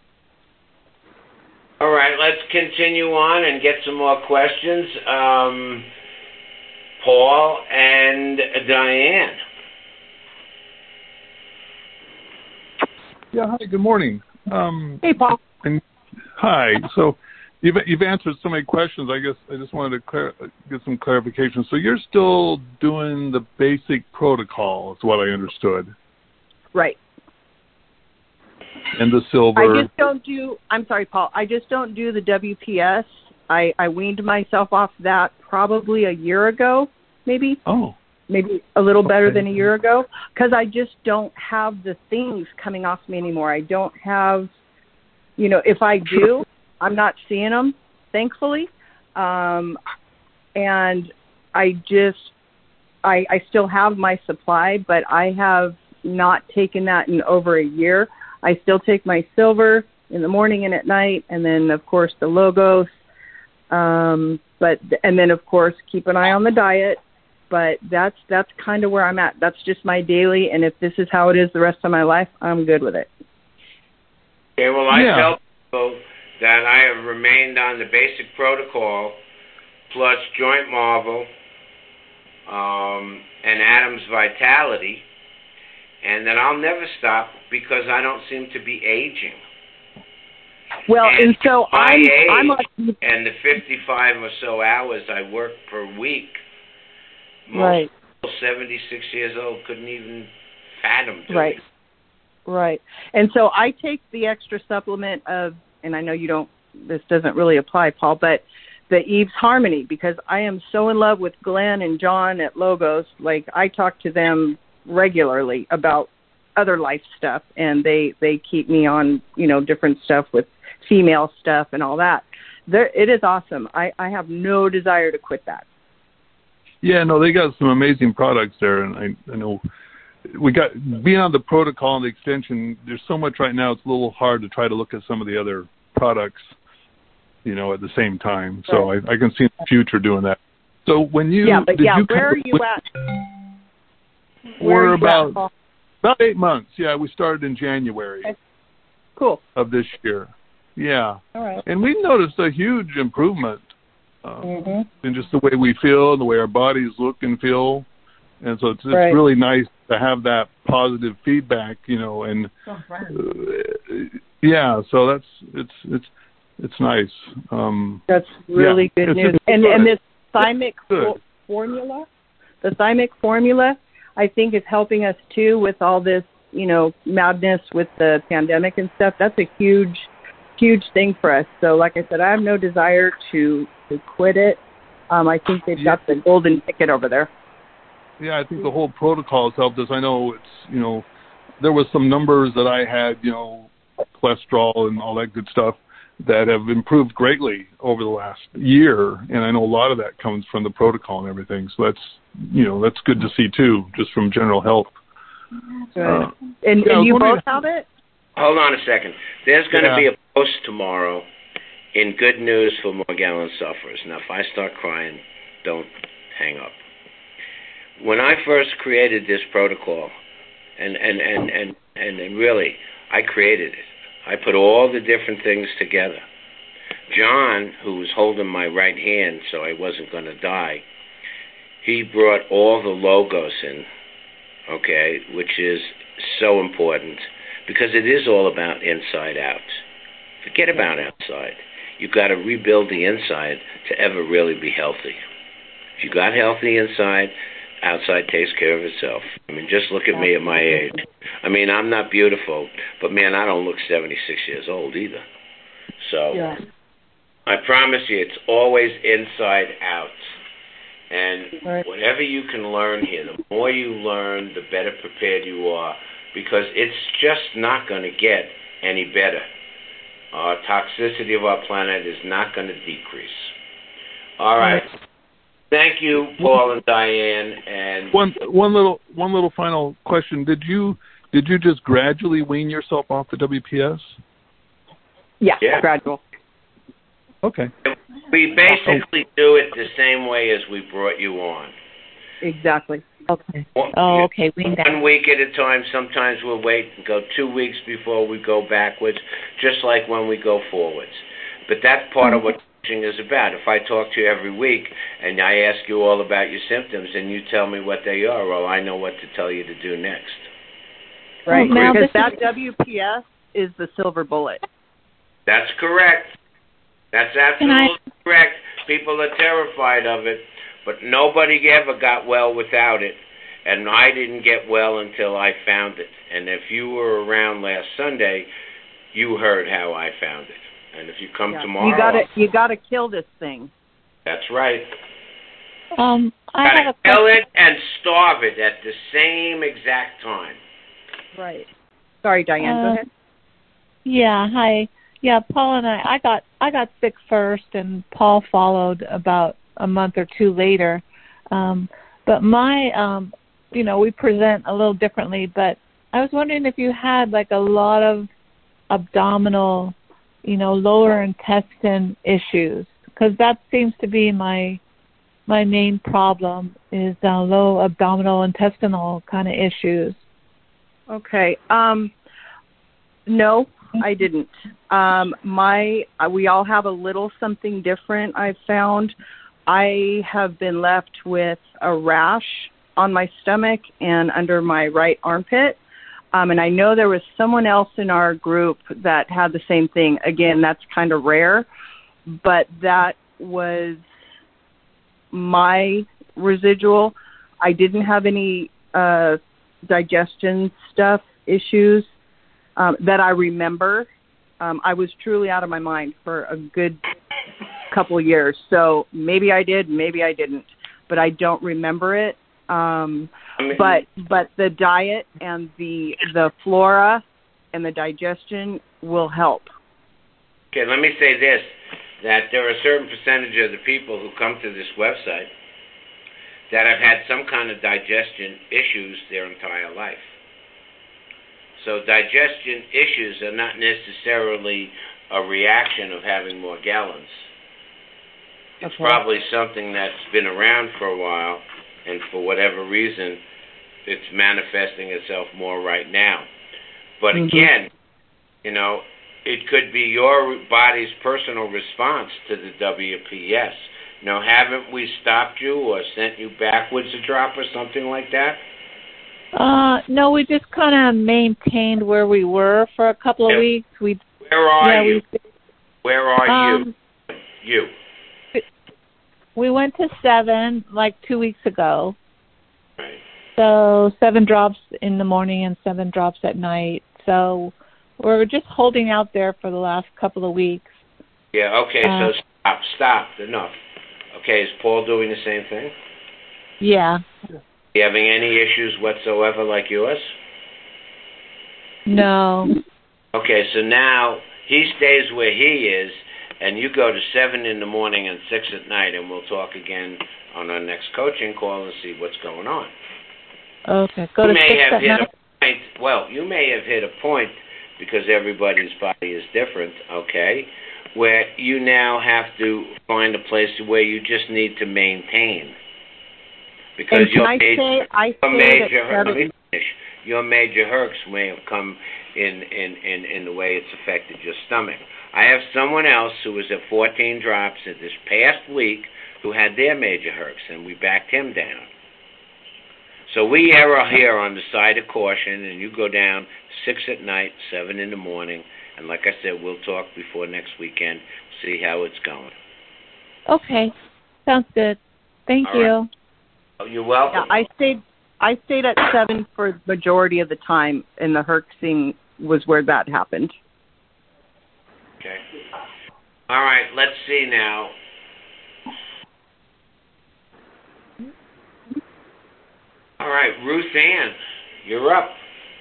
All right, let's continue on and get some more questions. Um, Paul and Diane. Yeah, hi, good morning. Um, hey, Paul. And, hi. So you've, you've answered so many questions. I guess I just wanted to clar- get some clarification. So you're still doing the basic protocol, is what I understood. Right. and the silver. I just don't do, I'm sorry, Paul, I just don't do the W P S. I, I weaned myself off that probably a year ago, maybe. Oh. Maybe a little better okay. than a year ago, because I just don't have the things coming off me anymore. I don't have, you know, if I do, I'm not seeing them, thankfully. Um, and I just, I, I still have my supply, but I have not taken that in over a year. I still take my silver in the morning and at night, and then of course the Logos. Um, but and then of course keep an eye on the diet. But that's that's kind of where I'm at. That's just my daily, and if this is how it is the rest of my life, I'm good with it. Okay, well I yeah. tell people that I have remained on the basic protocol plus Joint Marvel um, and Adam's Vitality. And then I'll never stop because I don't seem to be aging. Well, and, and so my I'm, age I'm like, and the fifty-five or so hours I work per week, most right. people seventy-six years old couldn't even fathom doing right. it. Right. And so I take the extra supplement of, and I know you don't, this doesn't really apply, Paul, but the Eve's Harmony, because I am so in love with Glenn and John at Logos. Like, I talk to them regularly about other life stuff, and they they keep me on, you know, different stuff with female stuff and all that. There, it is awesome. I, I have no desire to quit that. Yeah, no, they got some amazing products there, and I, I know we got being on the protocol and the extension. There's so much right now; it's a little hard to try to look at some of the other products, you know, at the same time. So right. I, I can see in the future doing that. So when you yeah, but did yeah, you where are you with, at? We're about about eight months. Yeah, we started in January. Okay. Cool. Of this year. Yeah. All right. And we noticed a huge improvement uh, mm-hmm. in just the way we feel, the way our bodies look and feel, and so it's, it's right. really nice to have that positive feedback, you know. And uh, yeah, so that's it's it's it's nice. Um, that's really yeah, good it's, news. it's and good. and this thymic fo- formula, the thymic formula, I think is helping us too with all this, you know, madness with the pandemic and stuff. That's a huge, huge thing for us. So like I said, I have no desire to, to quit it. Um, I think they've got the golden ticket over there. Yeah, I think the whole protocol has helped us. I know it's, you know, there was some numbers that I had, you know, cholesterol and all that good stuff that have improved greatly over the last year. And I know a lot of that comes from the protocol and everything. So that's, you know, that's good to see too, just from general health. Good. Uh, and, yeah, and you both have it? Hold on a second. There's going to yeah. be a post tomorrow in Good News for Morgellon sufferers. Now, if I start crying, don't hang up. When I first created this protocol, and, and, and, and, and, and really, I created it. I put all the different things together. John, who was holding my right hand so I wasn't going to die, he brought all the Logos in, okay, which is so important because it is all about inside out. Forget about outside. You've got to rebuild the inside to ever really be healthy. If you got healthy inside, outside takes care of itself. I mean, just look at me at my age. I mean, I'm not beautiful, but man, I don't look seventy-six years old either. So yeah. I promise you, it's always inside out. And right. whatever you can learn here, the more you learn, the better prepared you are, because it's just not going to get any better. Our toxicity of our planet is not going to decrease. All right. right. Thank you, Paul and Diane. And one one little one little final question: Did you did you just gradually wean yourself off the W P S? Yeah, yeah. gradual. Okay. We basically do it the same way as we brought you on. Exactly. Okay. Oh, okay. Wean One week at a time. Sometimes we'll wait and go two weeks before we go backwards, just like when we go forwards. But that's part of what coaching is about. If I talk to you every week and I ask you all about your symptoms and you tell me what they are, well, I know what to tell you to do next. Right. Well, now because this that is... W P S is the silver bullet. That's correct. That's absolutely I... correct. People are terrified of it, but nobody ever got well without it, and I didn't get well until I found it. And if you were around last Sunday, you heard how I found it. And if you come yeah. tomorrow, you gotta you gotta kill this thing. That's right. Um, I gotta have a kill question. it and starve it at the same exact time. Right. Sorry, Diane. Uh, go ahead. Yeah. Hi. Yeah, Paul and I. I got I got sick first, and Paul followed about a month or two later. Um, but my, um, you know, we present a little differently. But I was wondering if you had like a lot of abdominal, you know, lower intestine issues, because that seems to be my my main problem is uh, low abdominal intestinal kind of issues. Okay. Um, no, I didn't. Um, my uh, we all have a little something different. I've found. I have been left with a rash on my stomach and under my right armpit. Um, and I know there was someone else in our group that had the same thing. Again, that's kind of rare, but that was my residual. I didn't have any uh, digestion stuff issues um, that I remember. Um, I was truly out of my mind for a good couple of years. So maybe I did, maybe I didn't, but I don't remember it. Um, but but the diet and the the flora and the digestion will help. Okay, let me say this, that there are a certain percentage of the people who come to this website that have had some kind of digestion issues their entire life. So digestion issues are not necessarily a reaction of having more gallons. It's okay. probably something that's been around for a while, and for whatever reason, it's manifesting itself more right now. But mm-hmm. again, you know, it could be your body's personal response to the W P S. Now, haven't we stopped you or sent you backwards a drop or something like that? Uh, no, we just kind of maintained where we were for a couple of yeah. weeks. We Where are yeah, you? We, Where are um, you? You. We went to seven like two weeks ago. Right. So seven drops in the morning and seven drops at night. So we're just holding out there for the last couple of weeks. Yeah, okay, uh, so stop, stop, enough. Okay, is Paul doing the same thing? Yeah. You having any issues whatsoever like yours? No. Okay, so now he stays where he is, and you go to seven in the morning and six at night, and we'll talk again on our next coaching call and see what's going on. Okay, go you to may six have at hit night. a point. Well, you may have hit a point because everybody's body is different. Okay, where you now have to find a place where you just need to maintain. Because and can your I major, say, I your say major, that let me finish. Your major hercs may have come in, in, in, in the way it's affected your stomach. I have someone else who was at fourteen drops in this past week who had their major hercs, and we backed him down. So we err here on the side of caution, and you go down six at night, seven in the morning, and like I said, we'll talk before next weekend, see how it's going. Okay, sounds good. Thank All you. Right. Oh, you're welcome. Yeah, I stayed. I stayed at seven for the majority of the time, and the herxing was where that happened. Okay. All right. Let's see now. All right, Ruth Ann, you're up.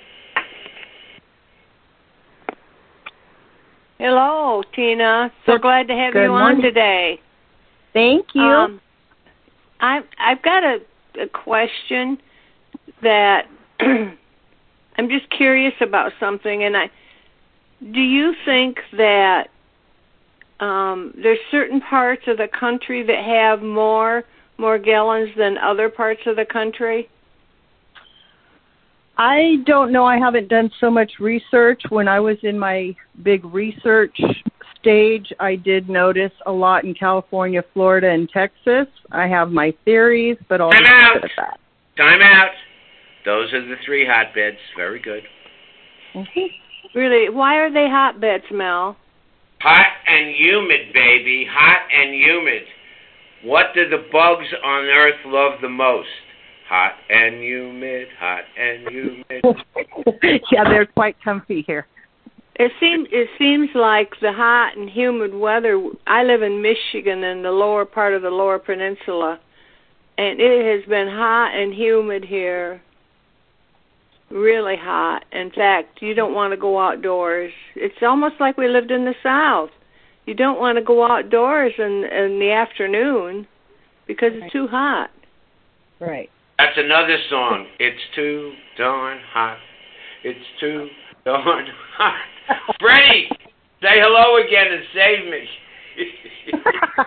Hello, Tina. So glad to have Good you morning. on today. Thank you. Um, I, I've got a, a question that I'm just curious about something, and I do you think that um, there's certain parts of the country that have more Morgellons than other parts of the country? I don't know. I haven't done so much research. When I was in my big research stage, I did notice a lot in California, Florida, and Texas. I have my theories, but I'll Time just out. leave it at that. Time out. Those are the three hotbeds. Very good. Mm-hmm. Really? Why are they hotbeds, Mel? Hot and humid, baby. Hot and humid. What do the bugs on Earth love the most? Hot and humid, hot and humid. Yeah, they're quite comfy here. It seems it seems like the hot and humid weather. I live in Michigan in the lower part of the Lower Peninsula, and it has been hot and humid here. Really hot. In fact, you don't want to go outdoors. It's almost like we lived in the South. You don't want to go outdoors in in the afternoon because it's too hot. Right. That's another song. It's too darn hot. It's too darn hot. Freddie, say hello again and save me.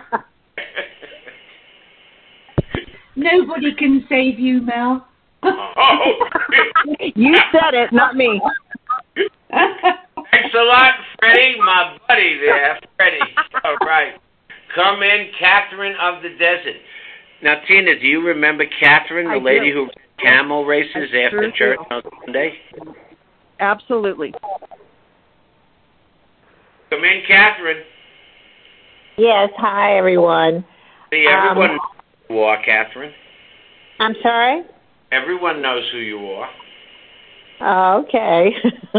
Nobody can save you, Mel. Oh. You said it, not me. Thanks a lot, Freddie, my buddy there, Freddie. All right. Come in, Catherine of the Desert. Now, Tina, do you remember Catherine, the I lady do. who camel races I after sure church do. on Sunday? Absolutely. Come in, Catherine. Yes, hi, everyone. See, everyone Um, knows who you are, Catherine. I'm sorry? Everyone knows who you are. Oh, okay.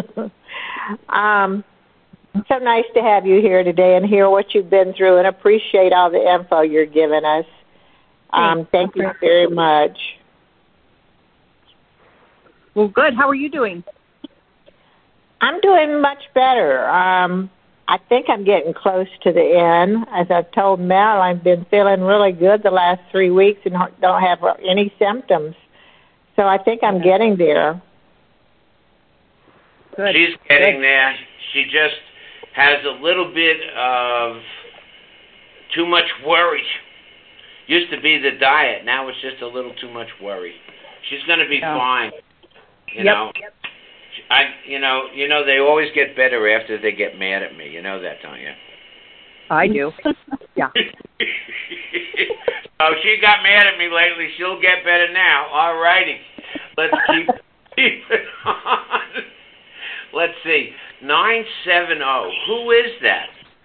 um, so nice to have you here today and hear what you've been through and appreciate all the info you're giving us. Um, thank you very much. Well, good. How are you doing? I'm doing much better. Um, I think I'm getting close to the end. As I've told Mel, I've been feeling really good the last three weeks and don't have any symptoms. So I think I'm getting there. Good. She's getting Good. there. She just has a little bit of too much worry. Used to be the diet. Now it's just a little too much worry. She's going to be Yeah. fine. You Yep. know, I, you know, you know, they always get better after they get mad at me. You know that, don't you? I do. Yeah. Oh, she got mad at me lately. She'll get better now. All righty. Let's keep, keep it on. Let's see. nine seven zero. Who is that?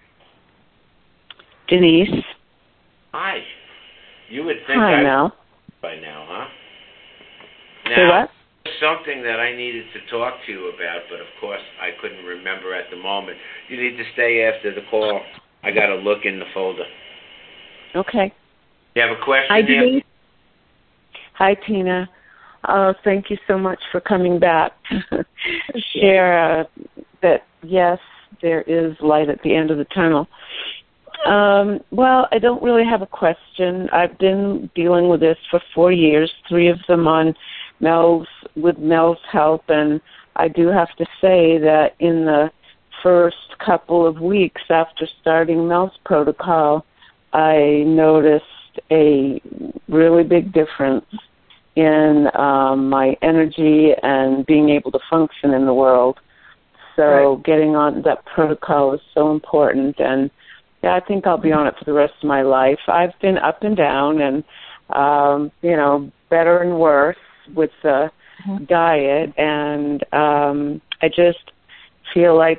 Denise. Hi. You would think Hi, I Mel. by now, huh? Say Now, what? something that I needed to talk to you about, but of course I couldn't remember at the moment. You need to stay after the call. I got to look in the folder. Okay. You have a question? Hi, there? Denise. Hi, Tina. Uh, thank you so much for coming back. Share uh, that, yes, there is light at the end of the tunnel. Um, well, I don't really have a question. I've been dealing with this for four years, three of them on Mel's, with Mel's help, and I do have to say that in the first couple of weeks after starting Mel's protocol, I noticed a really big difference in um, my energy and being able to function in the world. So right. Getting on that protocol is so important, and yeah, I think I'll be on it for the rest of my life. I've been up and down and, um, you know, better and worse with the mm-hmm. diet, and um, I just feel like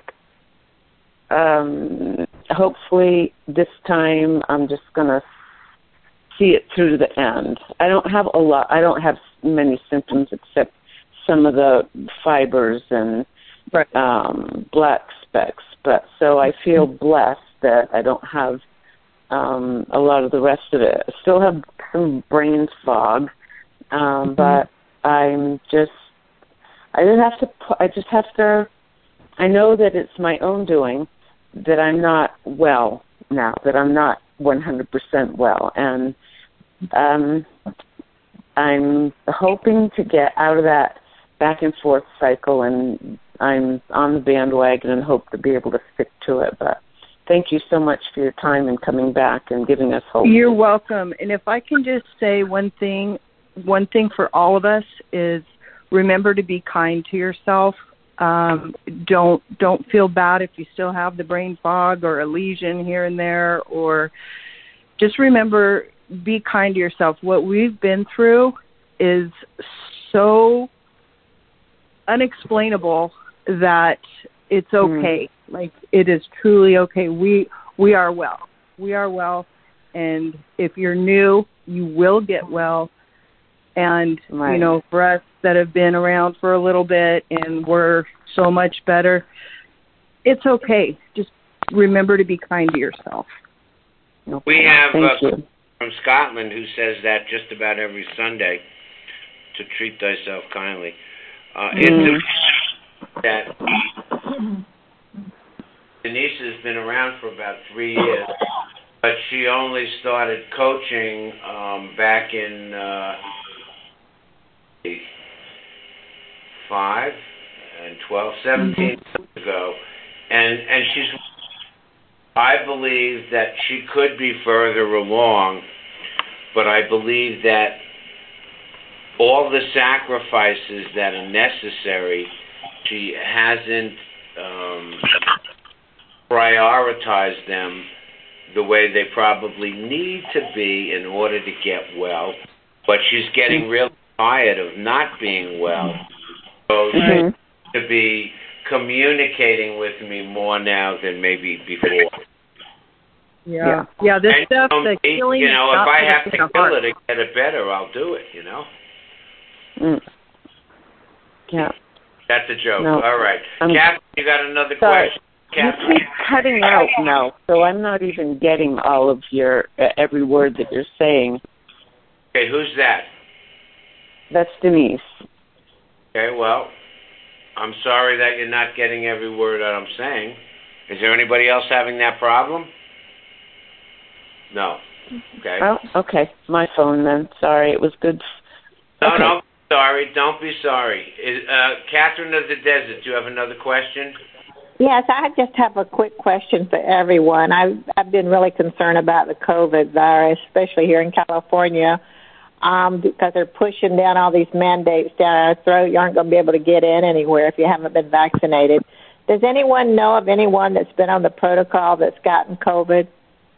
um, hopefully this time I'm just going to see it through to the end. I don't have a lot, I don't have many symptoms except some of the fibers and right. um, black specks, but so I feel mm-hmm. blessed that I don't have um, a lot of the rest of it. I still have some brain fog, um, mm-hmm. but I'm just, I just have to, I just have to, I know that it's my own doing that I'm not well now, that I'm not one hundred percent well, and um, I'm hoping to get out of that back and forth cycle, and I'm on the bandwagon and hope to be able to stick to it, but thank you so much for your time and coming back and giving us hope. You're welcome. And if I can just say one thing, one thing for all of us is remember to be kind to yourself. Um, don't don't feel bad if you still have the brain fog or a lesion here and there, or just remember, be kind to yourself. What we've been through is so unexplainable that it's okay. Mm. Like, it is truly okay. We we are well. We are well. And if you're new, you will get well. And, right. you know, for us that have been around for a little bit and we're so much better, it's okay. Just remember to be kind to yourself. Okay. We have Thank uh, you. from Scotland who says that just about every Sunday, to treat thyself kindly. Uh, Mm. It's that Denise has been around for about three years, but she only started coaching um, back in uh, five and twelve, seventeen years ago, and and she's. I believe that she could be further along, but I believe that all the sacrifices that are necessary, she hasn't um, prioritized them the way they probably need to be in order to get well. But she's getting really tired of not being well. So Mm-hmm. she to be communicating with me more now than maybe before. Yeah, yeah. This And, stuff, um, the healing. you know, is if not I gonna have to take a kill heart. her to get it better, I'll do it, you know? Mm. Yeah. That's a joke. No. All right. Um, Catherine, you got another sorry. question? You Catherine? keep cutting out now, so I'm not even getting all of your uh, every word that you're saying. Okay, who's that? That's Denise. Okay, well, I'm sorry that you're not getting every word that I'm saying. Is there anybody else having that problem? No. Okay. Oh, okay. My phone then. Sorry, it was good. No, Okay. no, sorry. Don't be sorry. Is, uh, Catherine of the Desert, do you have another question? Yes, I just have a quick question for everyone. I've, I've been really concerned about the COVID virus, especially here in California, um, because they're pushing down all these mandates down our throat. You aren't going to be able to get in anywhere if you haven't been vaccinated. Does anyone know of anyone that's been on the protocol that's gotten COVID?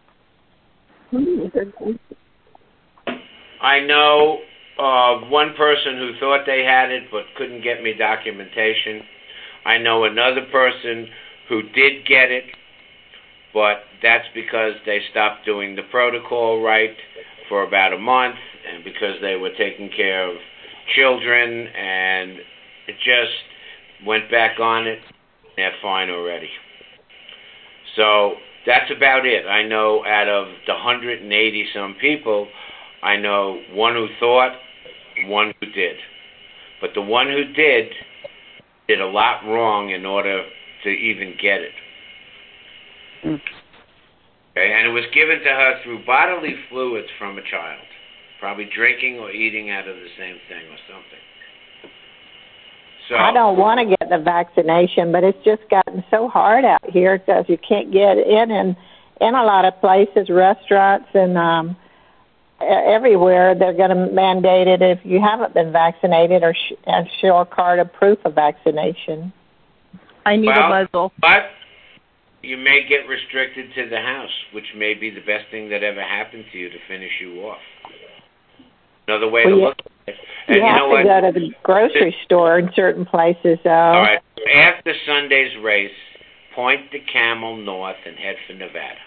I know uh, one person who thought they had it but couldn't get me documentation. I know another person who did get it, but that's because they stopped doing the protocol right for about a month and because they were taking care of children, and it just went back on it. They're fine already. So that's about it. I know out of the one hundred eighty some people, I know one who thought, one who did. But the one who did did a lot wrong in order to even get it. Mm. Okay, and it was given to her through bodily fluids from a child, probably drinking or eating out of the same thing or something. So I don't want to get the vaccination, but it's just gotten so hard out here because you can't get in and in a lot of places, restaurants and um, everywhere. They're going to mandate it if you haven't been vaccinated or sh- show a card of proof of vaccination. I need well, a muzzle. But you may get restricted to the house, which may be the best thing that ever happened to you to finish you off. Another way well, to you, look at it. And you you have know to what? go to the grocery store in certain places, though. All right. After Sunday's race, point the camel north and head for Nevada.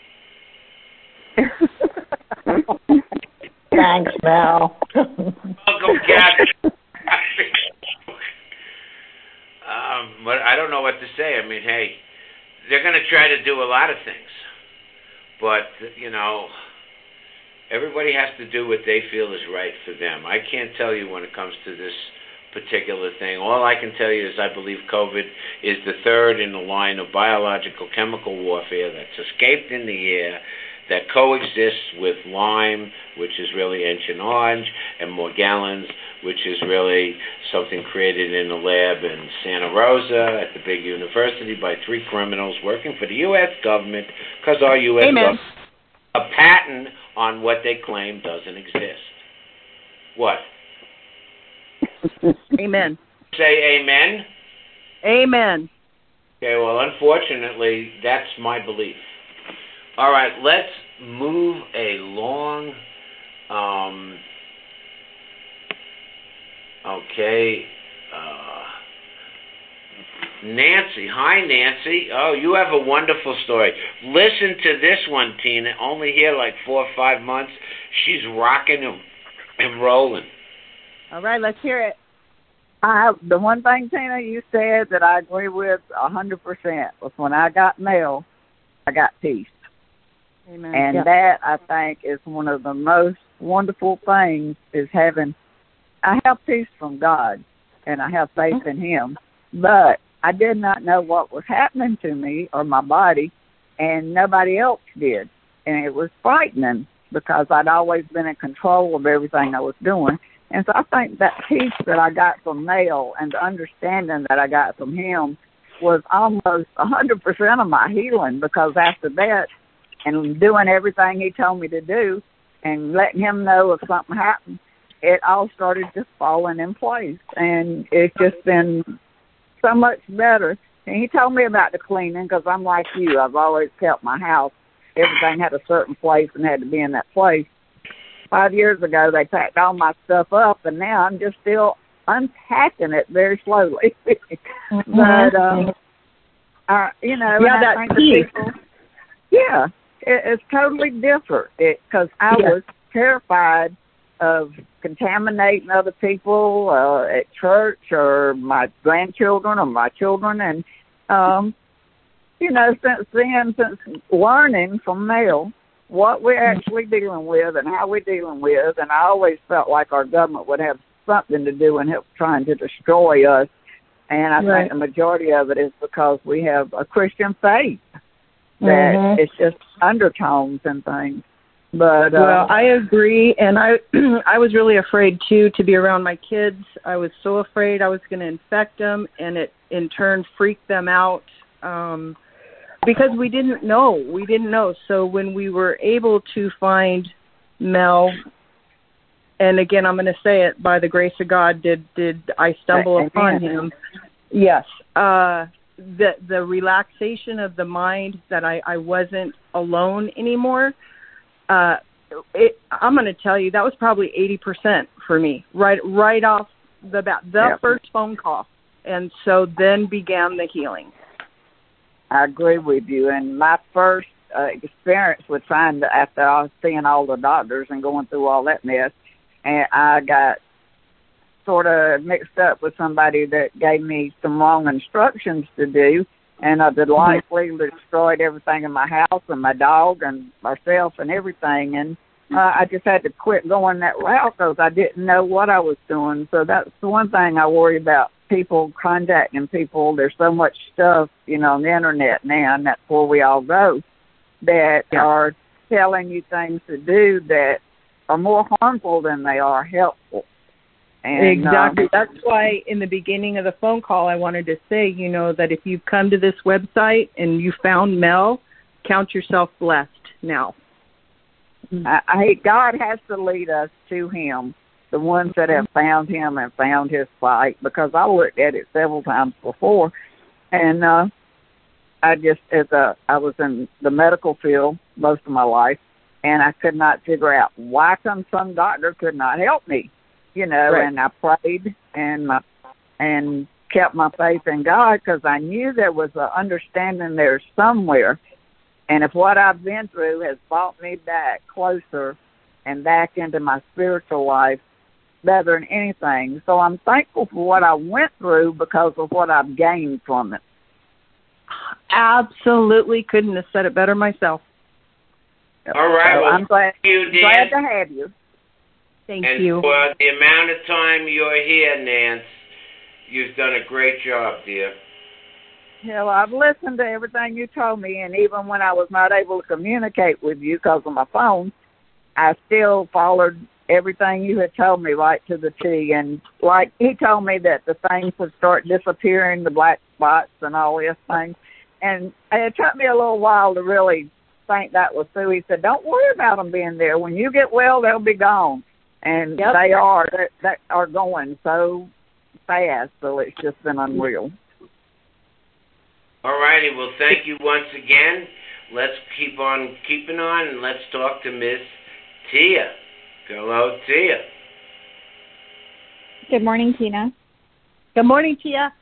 Thanks, Mel. Welcome, Captain. um, but I don't know what to say. I mean, hey, they're going to try to do a lot of things, but you know, everybody has to do what they feel is right for them. I can't tell you when it comes to this particular thing. All I can tell you is I believe COVID is the third in the line of biological chemical warfare that's escaped in the air, that coexists with Lyme, which is really Ancient Orange, and Morgellons, which is really something created in a lab in Santa Rosa at the big university by three criminals working for the U S government, because our U S Amen. government a patent on what they claim doesn't exist. What? Amen. Say amen? Amen. Okay, well, unfortunately, that's my belief. All right, let's move along. Um, okay. Uh, Nancy. Hi, Nancy. Oh, you have a wonderful story. Listen to this one, Tina. Only here like four or five months. She's rocking and, and rolling. All right, let's hear it. I the one thing, Tina, you said that I agree with a hundred percent was when I got mail, I got peace. Amen. And Yep. that I think is one of the most wonderful things is having. I have peace from God, and I have faith in Him, but I did not know what was happening to me or my body, and nobody else did, and it was frightening because I'd always been in control of everything I was doing. And so I think that peace that I got from Mel and the understanding that I got from him was almost one hundred percent of my healing, because after that and doing everything he told me to do and letting him know if something happened, it all started just falling in place. And it's just been so much better. And he told me about the cleaning because I'm like you. I've always kept my house. Everything had a certain place and had to be in that place. Five years ago, they packed all my stuff up, and now I'm just still unpacking it very slowly. Mm-hmm. But, um, uh, you know, yeah, and I that think the peace. people, yeah, it, it's totally different because I Yeah. was terrified of contaminating other people uh, at church or my grandchildren or my children. And, um, you know, since then, since learning from Mel what we're actually dealing with and how we're dealing with, and I always felt like our government would have something to do in help trying to destroy us. And I Right. think the majority of it is because we have a Christian faith that Mhm. it's just undertones and things. But uh, well, I agree, and I I was really afraid too to be around my kids. I was so afraid I was going to infect them, and it in turn freaked them out um, because we didn't know. We didn't know. So when we were able to find Mel, and again, I'm going to say it, by the grace of God, did did I stumble Amen. upon him? Yes. Uh, the the relaxation of the mind that I, I wasn't alone anymore. Uh, it, I'm going to tell you that was probably eighty percent for me, right right off the bat, the Yeah. first phone call, and so then began the healing. I agree with you. And my first uh, experience with trying to, after I was seeing all the doctors and going through all that mess, and I got sort of mixed up with somebody that gave me some wrong instructions to do, and I delightfully destroyed everything in my house and my dog and myself and everything. And uh, I just had to quit going that route because I didn't know what I was doing. So that's the one thing I worry about, people contacting people. There's so much stuff, you know, on the internet now, and that's where we all go, that Yeah. are telling you things to do that are more harmful than they are helpful. And, exactly. Um, That's why in the beginning of the phone call, I wanted to say, you know, that if you've come to this website and you found Mel, count yourself blessed now. I, I, God has to lead us to Him, the ones that have found Him and found His fight, because I looked at it several times before, and uh, I just, as a, I was in the medical field most of my life, and I could not figure out why come some doctor could not help me. You know, Right. and I prayed and my and kept my faith in God because I knew there was an understanding there somewhere. And if what I've been through has brought me back closer and back into my spiritual life better than anything. So I'm thankful for what I went through because of what I've gained from it. Absolutely couldn't have said it better myself. All right. So Well, I'm glad, thank you, glad Dan. to have you. Thank and you. for the amount of time you're here, Nance, you've done a great job, dear. Hell, I've listened to everything you told me, and even when I was not able to communicate with you because of my phone, I still followed everything you had told me right to the T. And like he told me that the things would start disappearing, the black spots and all this things. And it took me a little while to really think that was true. He said, don't worry about them being there. When you get well, they'll be gone. And Yep. they are, they, they are going so fast, so it's just been unreal. All righty. Well, thank you once again. Let's keep on keeping on, and let's talk to Miss Tia. Hello, Tia. Good morning, Tina. Good morning, Tia.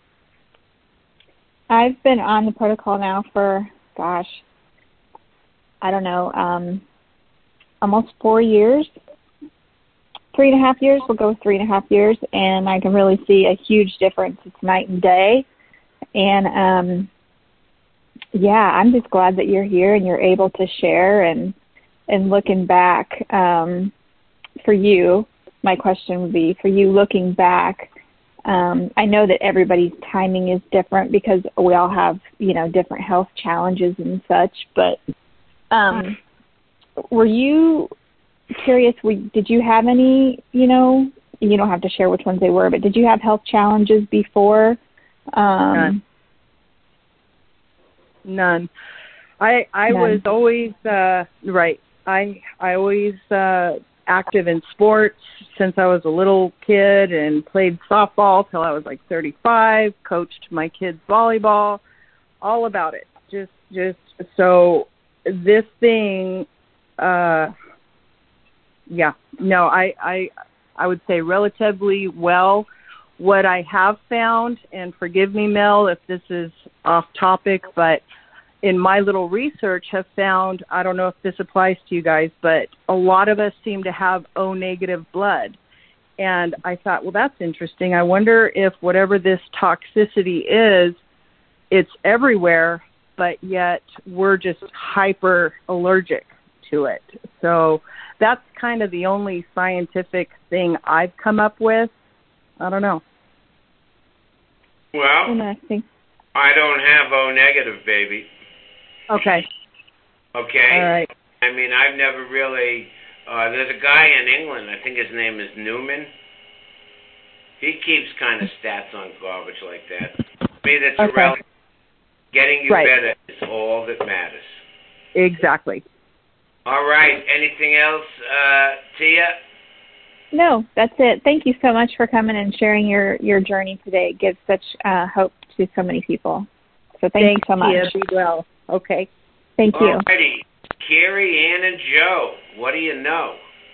I've been on the protocol now for, gosh, I don't know, um, almost four years. three and a half years. We'll go with three and a half years, and I can really see a huge difference. It's night and day. And, um, yeah, I'm just glad that you're here and you're able to share. And, and looking back, um, for you, my question would be, for you looking back, um, I know that everybody's timing is different because we all have, you know, different health challenges and such, but um, were you curious, were, did you have any, you know, you don't have to share which ones they were, but did you have health challenges before? Um, None. None. I I None. was always, uh, right, I, I always uh, active in sports since I was a little kid and played softball till I was like thirty-five, coached my kids volleyball, all about it. Just, just, so this thing, uh, yeah, no, I, I, I would say relatively well. What I have found, and forgive me, Mel, if this is off topic, but in my little research have found, I don't know if this applies to you guys, but a lot of us seem to have O negative blood. And I thought, well, that's interesting. I wonder if whatever this toxicity is, it's everywhere, but yet we're just hyper allergic to it. So that's kind of the only scientific thing I've come up with. I don't know. Well, Interesting. I don't have O negative, baby. Okay. Okay? All right. I mean, I've never really, uh, there's a guy in England, I think his name is Newman. He keeps kind of stats on garbage like that. To me, that's Okay. irrelevant. Getting you Right. better is all that matters. Exactly. All right. Anything else, uh, Tia? No, that's it. Thank you so much for coming and sharing your, your journey today. It gives such uh, hope to so many people. So thank Thanks, you so much. Tia. Be well. Okay. Thank you. All righty. Carrie, Ann, and Joe, what do you know?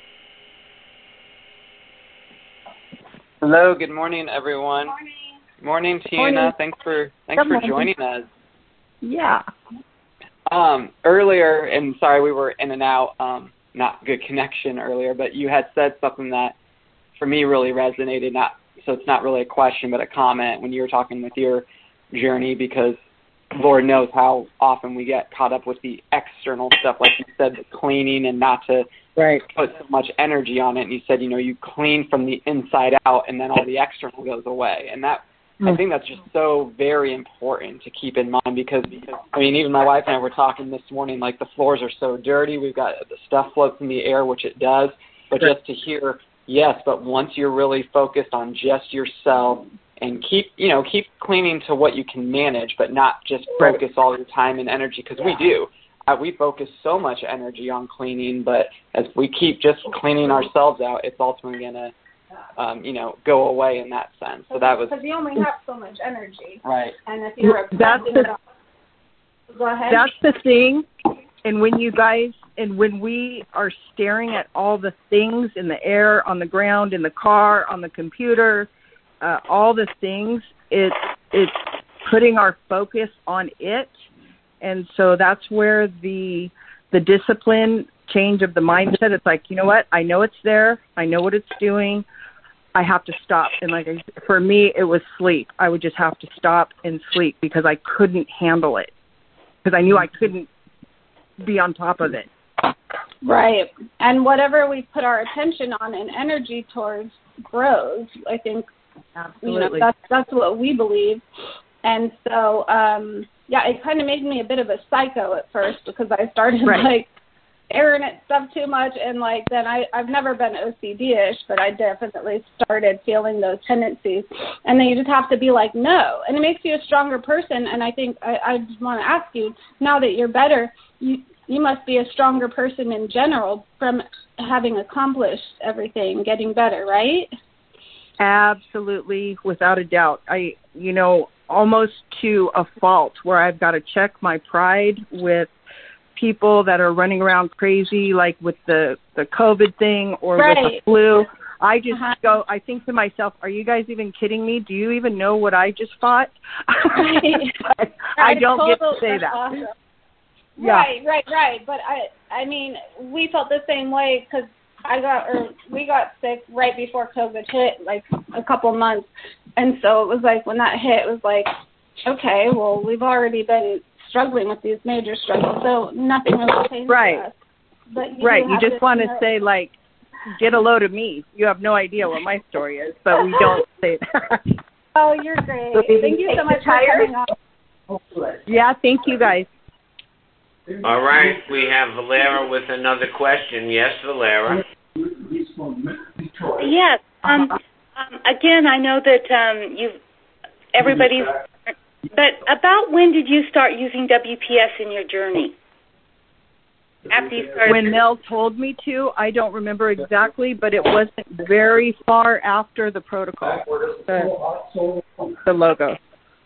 Hello, good morning, everyone. Morning, morning Tina. Morning. Thanks for thanks Good for morning. joining us. Yeah. Um, earlier, and sorry we were in and out, um, not good connection earlier, but you had said something that for me really resonated. Not so it's not really a question, but a comment when you were talking with your journey, because Lord knows how often we get caught up with the external stuff, like you said, the cleaning, and not to right. put so much energy on it. And you said, you know, you clean from the inside out, and then all the external goes away. And that, mm. I think that's just so very important to keep in mind, because, because, I mean, even my wife and I were talking this morning, like the floors are so dirty. We've got the stuff floats in the air, which it does. But Sure. just to hear, yes, but once you're really focused on just yourself, and keep, you know, keep cleaning to what you can manage, but not just focus all your time and energy, because we do. Uh, we focus so much energy on cleaning, but as we keep just cleaning ourselves out, it's ultimately going to, um, you know, go away in that sense. So that was... Because you only have so much energy. Right. And if you're... That's the, Go ahead. that's the thing. And when you guys, and when we are staring at all the things in the air, on the ground, in the car, on the computer, Uh, all the things, it's it's putting our focus on it, and so that's where the the discipline change of the mindset. It's like, you know what? I know it's there. I know what it's doing. I have to stop. And like for me, it was sleep. I would just have to stop and sleep because I couldn't handle it, because I knew I couldn't be on top of it. Right. And whatever we put our attention on and energy towards grows. I think. Absolutely. You know, that's that's what we believe. And so, um, yeah, it kind of made me a bit of a psycho at first, because I started Right. like staring at stuff too much, and like then I I've never been O C D-ish, but I definitely started feeling those tendencies. And then you just have to be like, no, and it makes you a stronger person. And I think I, I just want to ask you, now that you're better, you you must be a stronger person in general from having accomplished everything, getting better, right? Absolutely, without a doubt. I, you know, almost to a fault, where I've got to check my pride with people that are running around crazy, like with the, the COVID thing or right. with the flu. I just uh-huh. go, I think to myself, are you guys even kidding me? Do you even know what I just fought? Right. I don't totally, get to say that. Awesome. Yeah. Right, right, right. But I, I mean, we felt the same way, because I got, or we got sick right before COVID hit, like a couple months. And so it was like when that hit, it was like, okay, well, we've already been struggling with these major struggles, so nothing really changed right. for us. But you right. do You have just to want to know- say, like, get a load of me. You have no idea what my story is, but we don't say that. Oh, you're great. Thank you so much for coming on. Yeah, thank you guys. All right, we have Valera with another question. Yes, Valera. Yes. Um, um, again, I know that um, you, everybody's. But about when did you start using W P S in your journey? After you started. When Mel told me to, I don't remember exactly, but it wasn't very far after the protocol, the, the logo.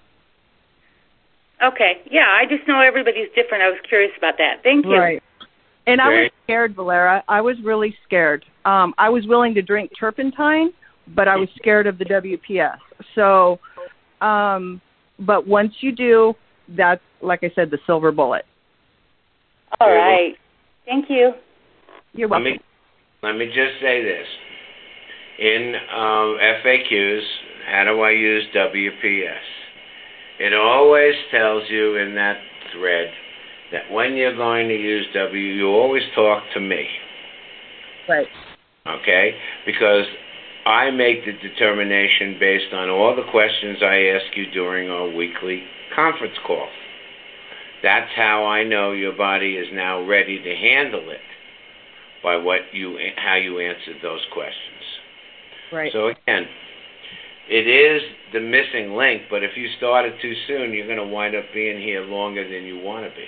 Okay. Yeah, I just know everybody's different. I was curious about that. Thank you. Right. And I was scared, Valera. I was really scared. Um, I was willing to drink turpentine, but I was scared of the W P S. So, um, but once you do, that's, like I said, the silver bullet. All right. Thank you. You're Let welcome. me, let me just say this. In um, F A Qs, how do I use W P S? It always tells you in that thread that when you're going to use W, you always talk to me. Right. Okay? Because I make the determination based on all the questions I ask you during our weekly conference call. That's how I know your body is now ready to handle it, by what you, how you answered those questions. Right. So again, it is the missing link, but if you started too soon, you're going to wind up being here longer than you want to be.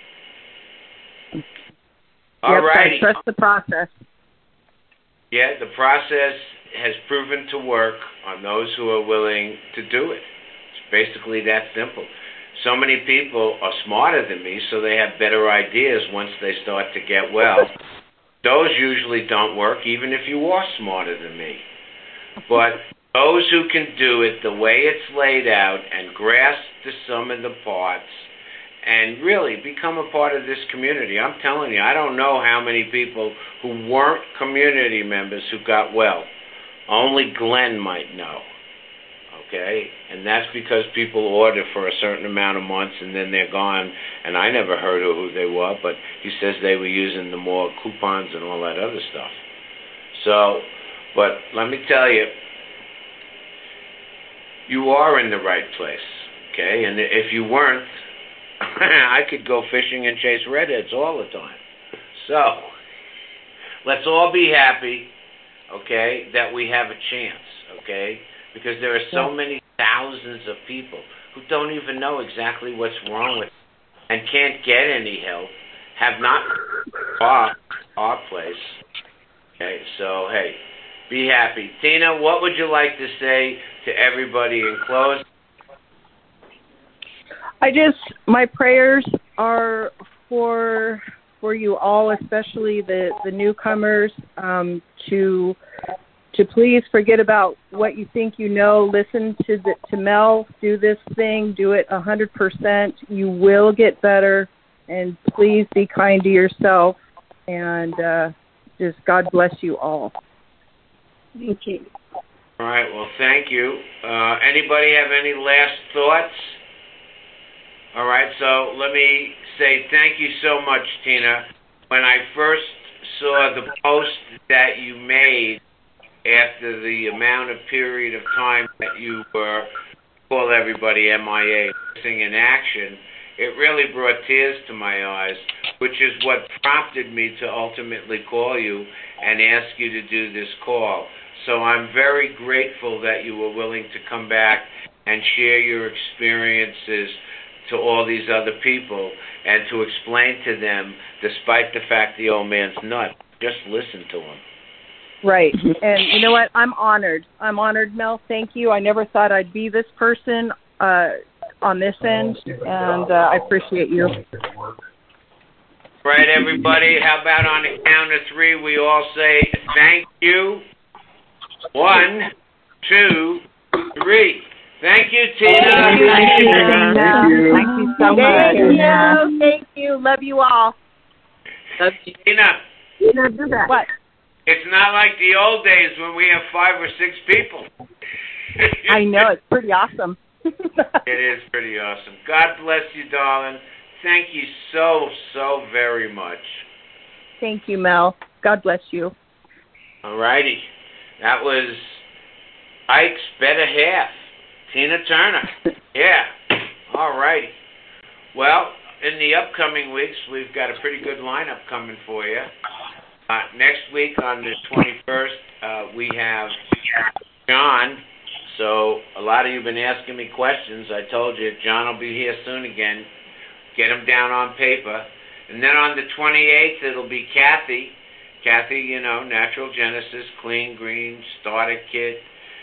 All yep, right. I trust the process. Yeah, the process has proven to work on those who are willing to do it. It's basically that simple. So many people are smarter than me, so they have better ideas once they start to get well. Those usually don't work, even if you are smarter than me. But those who can do it the way it's laid out and grasp the sum of the parts and really become a part of this community. I'm telling you, I don't know how many people who weren't community members who got well. Only Glenn might know. Okay? And that's because people order for a certain amount of months and then they're gone, and I never heard of who they were, but he says they were using the more coupons and all that other stuff. So, but let me tell you, you are in the right place, okay? And if you weren't, I could go fishing and chase redheads all the time. So, let's all be happy, okay, that we have a chance, okay? Because there are so many thousands of people who don't even know exactly what's wrong with them and can't get any help, have not our, our place. Okay, so, hey, be happy. Tina, what would you like to say to everybody in close? I just, my prayers are for for you all, especially the, the newcomers, um, to to please forget about what you think you know. Listen to the, to Mel. Do this thing. Do it one hundred percent. You will get better. And please be kind to yourself. And uh, just God bless you all. Thank you. All right, well, thank you. Uh, anybody have any last thoughts? All right, so let me say thank you so much, Tina. When I first saw the post that you made after the amount of period of time that you were, call everybody M I A, missing in action, it really brought tears to my eyes, which is what prompted me to ultimately call you and ask you to do this call. So I'm very grateful that you were willing to come back and share your experiences to all these other people and to explain to them, despite the fact the old man's nut, just listen to him. Right. And you know what? I'm honored. I'm honored, Mel. Thank you. I never thought I'd be this person uh, on this end, and uh, I appreciate you. Right, everybody. How about on the count of three, we all say thank you. One, two, three. Thank you, Tina. Thank you, Thank you, Tina. Thank you. Thank you so much. Thank you. Thank you. Love you all. Love you. Tina. Tina, do that. What? It's not like the old days when we have five or six people. I know, it's pretty awesome. It is pretty awesome. God bless you, darling. Thank you so, so very much. Thank you, Mel. God bless you. All righty. That was Ike's better half, Tina Turner. Yeah. All righty. Well, in the upcoming weeks, we've got a pretty good lineup coming for you. Uh, next week on the twenty-first, uh, we have John. So a lot of you have been asking me questions. I told you John will be here soon again. Get him down on paper. And then on the twenty-eighth, it'll be Kathy. Kathy, you know, Natural Genesis, Clean Green, Starter Kit,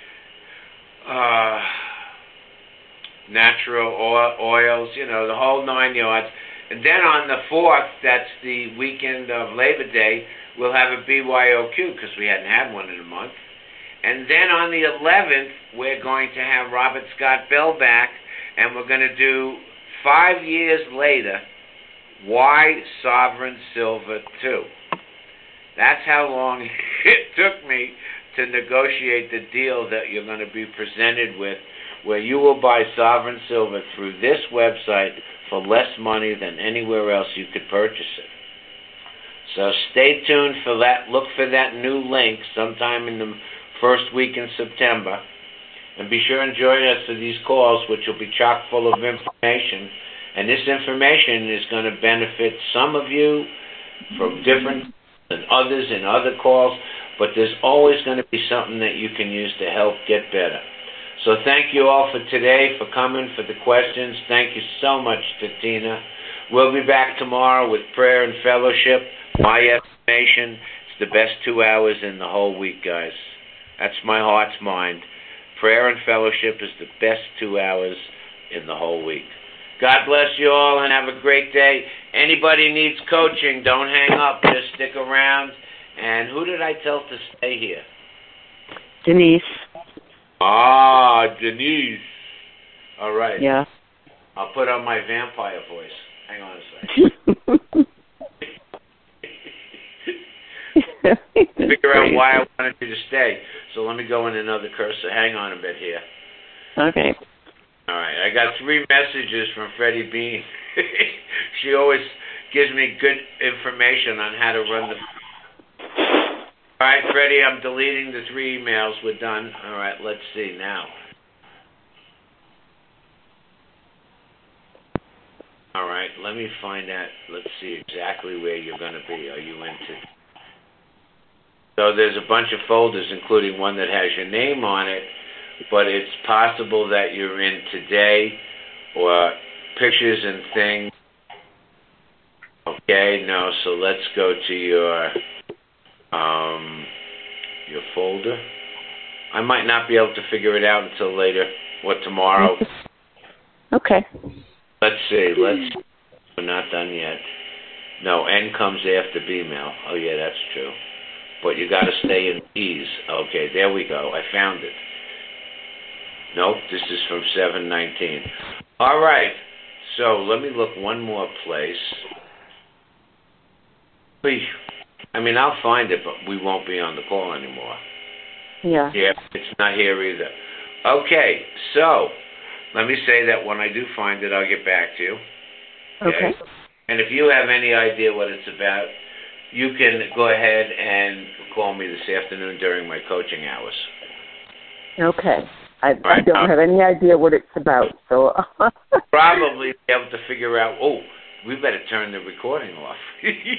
uh, natural oil, oils, you know, the whole nine yards. And then on the fourth, that's the weekend of Labor Day, we'll have a B Y O Q because we hadn't had one in a month. And then on the eleventh, we're going to have Robert Scott Bell back, and we're going to do five years later, Why Sovereign Silver two. That's how long it took me to negotiate the deal that you're going to be presented with, where you will buy Sovereign Silver through this website for less money than anywhere else you could purchase it. So stay tuned for that. Look for that new link sometime in the first week in September. And be sure and join us for these calls, which will be chock full of information. And this information is going to benefit some of you from different than others in other calls, but there's always going to be something that you can use to help get better. So thank you all for today, for coming, for the questions. Thank you so much to Tina. We'll be back tomorrow with prayer and fellowship. My estimation, it's the best two hours in the whole week, guys. That's my heart's mind. Prayer and fellowship is the best two hours in the whole week. God bless you all and have a great day. Anybody needs coaching, don't hang up. Just stick around. And who did I tell to stay here? Denise. Ah, Denise. All right. Yeah. I'll put on my vampire voice. Hang on a second. Figure out why I wanted you to stay. So let me go in another cursor. Hang on a bit here. Okay. All right. I got three messages from Freddie Bean. She always gives me good information on how to run the... All right, Freddie, I'm deleting the three emails. We're done. All right, let's see now. All right, let me find out. Let's see exactly where you're going to be. Are you into... So there's a bunch of folders, including one that has your name on it, but it's possible that you're in Today or Pictures and Things. Okay, no, so let's go to your um, your folder. I might not be able to figure it out until later or tomorrow. Okay. Let's see. Let's. We're not done yet. No, N comes after B mail. Oh yeah, that's true. But you got to stay in E's. Okay, there we go. I found it. Nope, this is from seven nineteen. All right. So let me look one more place. I mean, I'll find it, but we won't be on the call anymore. Yeah. Yeah, it's not here either. Okay, so let me say that when I do find it, I'll get back to you. Okay. okay. And if you have any idea what it's about, you can go ahead and call me this afternoon during my coaching hours. Okay. I, right, I don't um, have any idea what it's about, so... probably be able to figure out, oh, we better turn the recording off.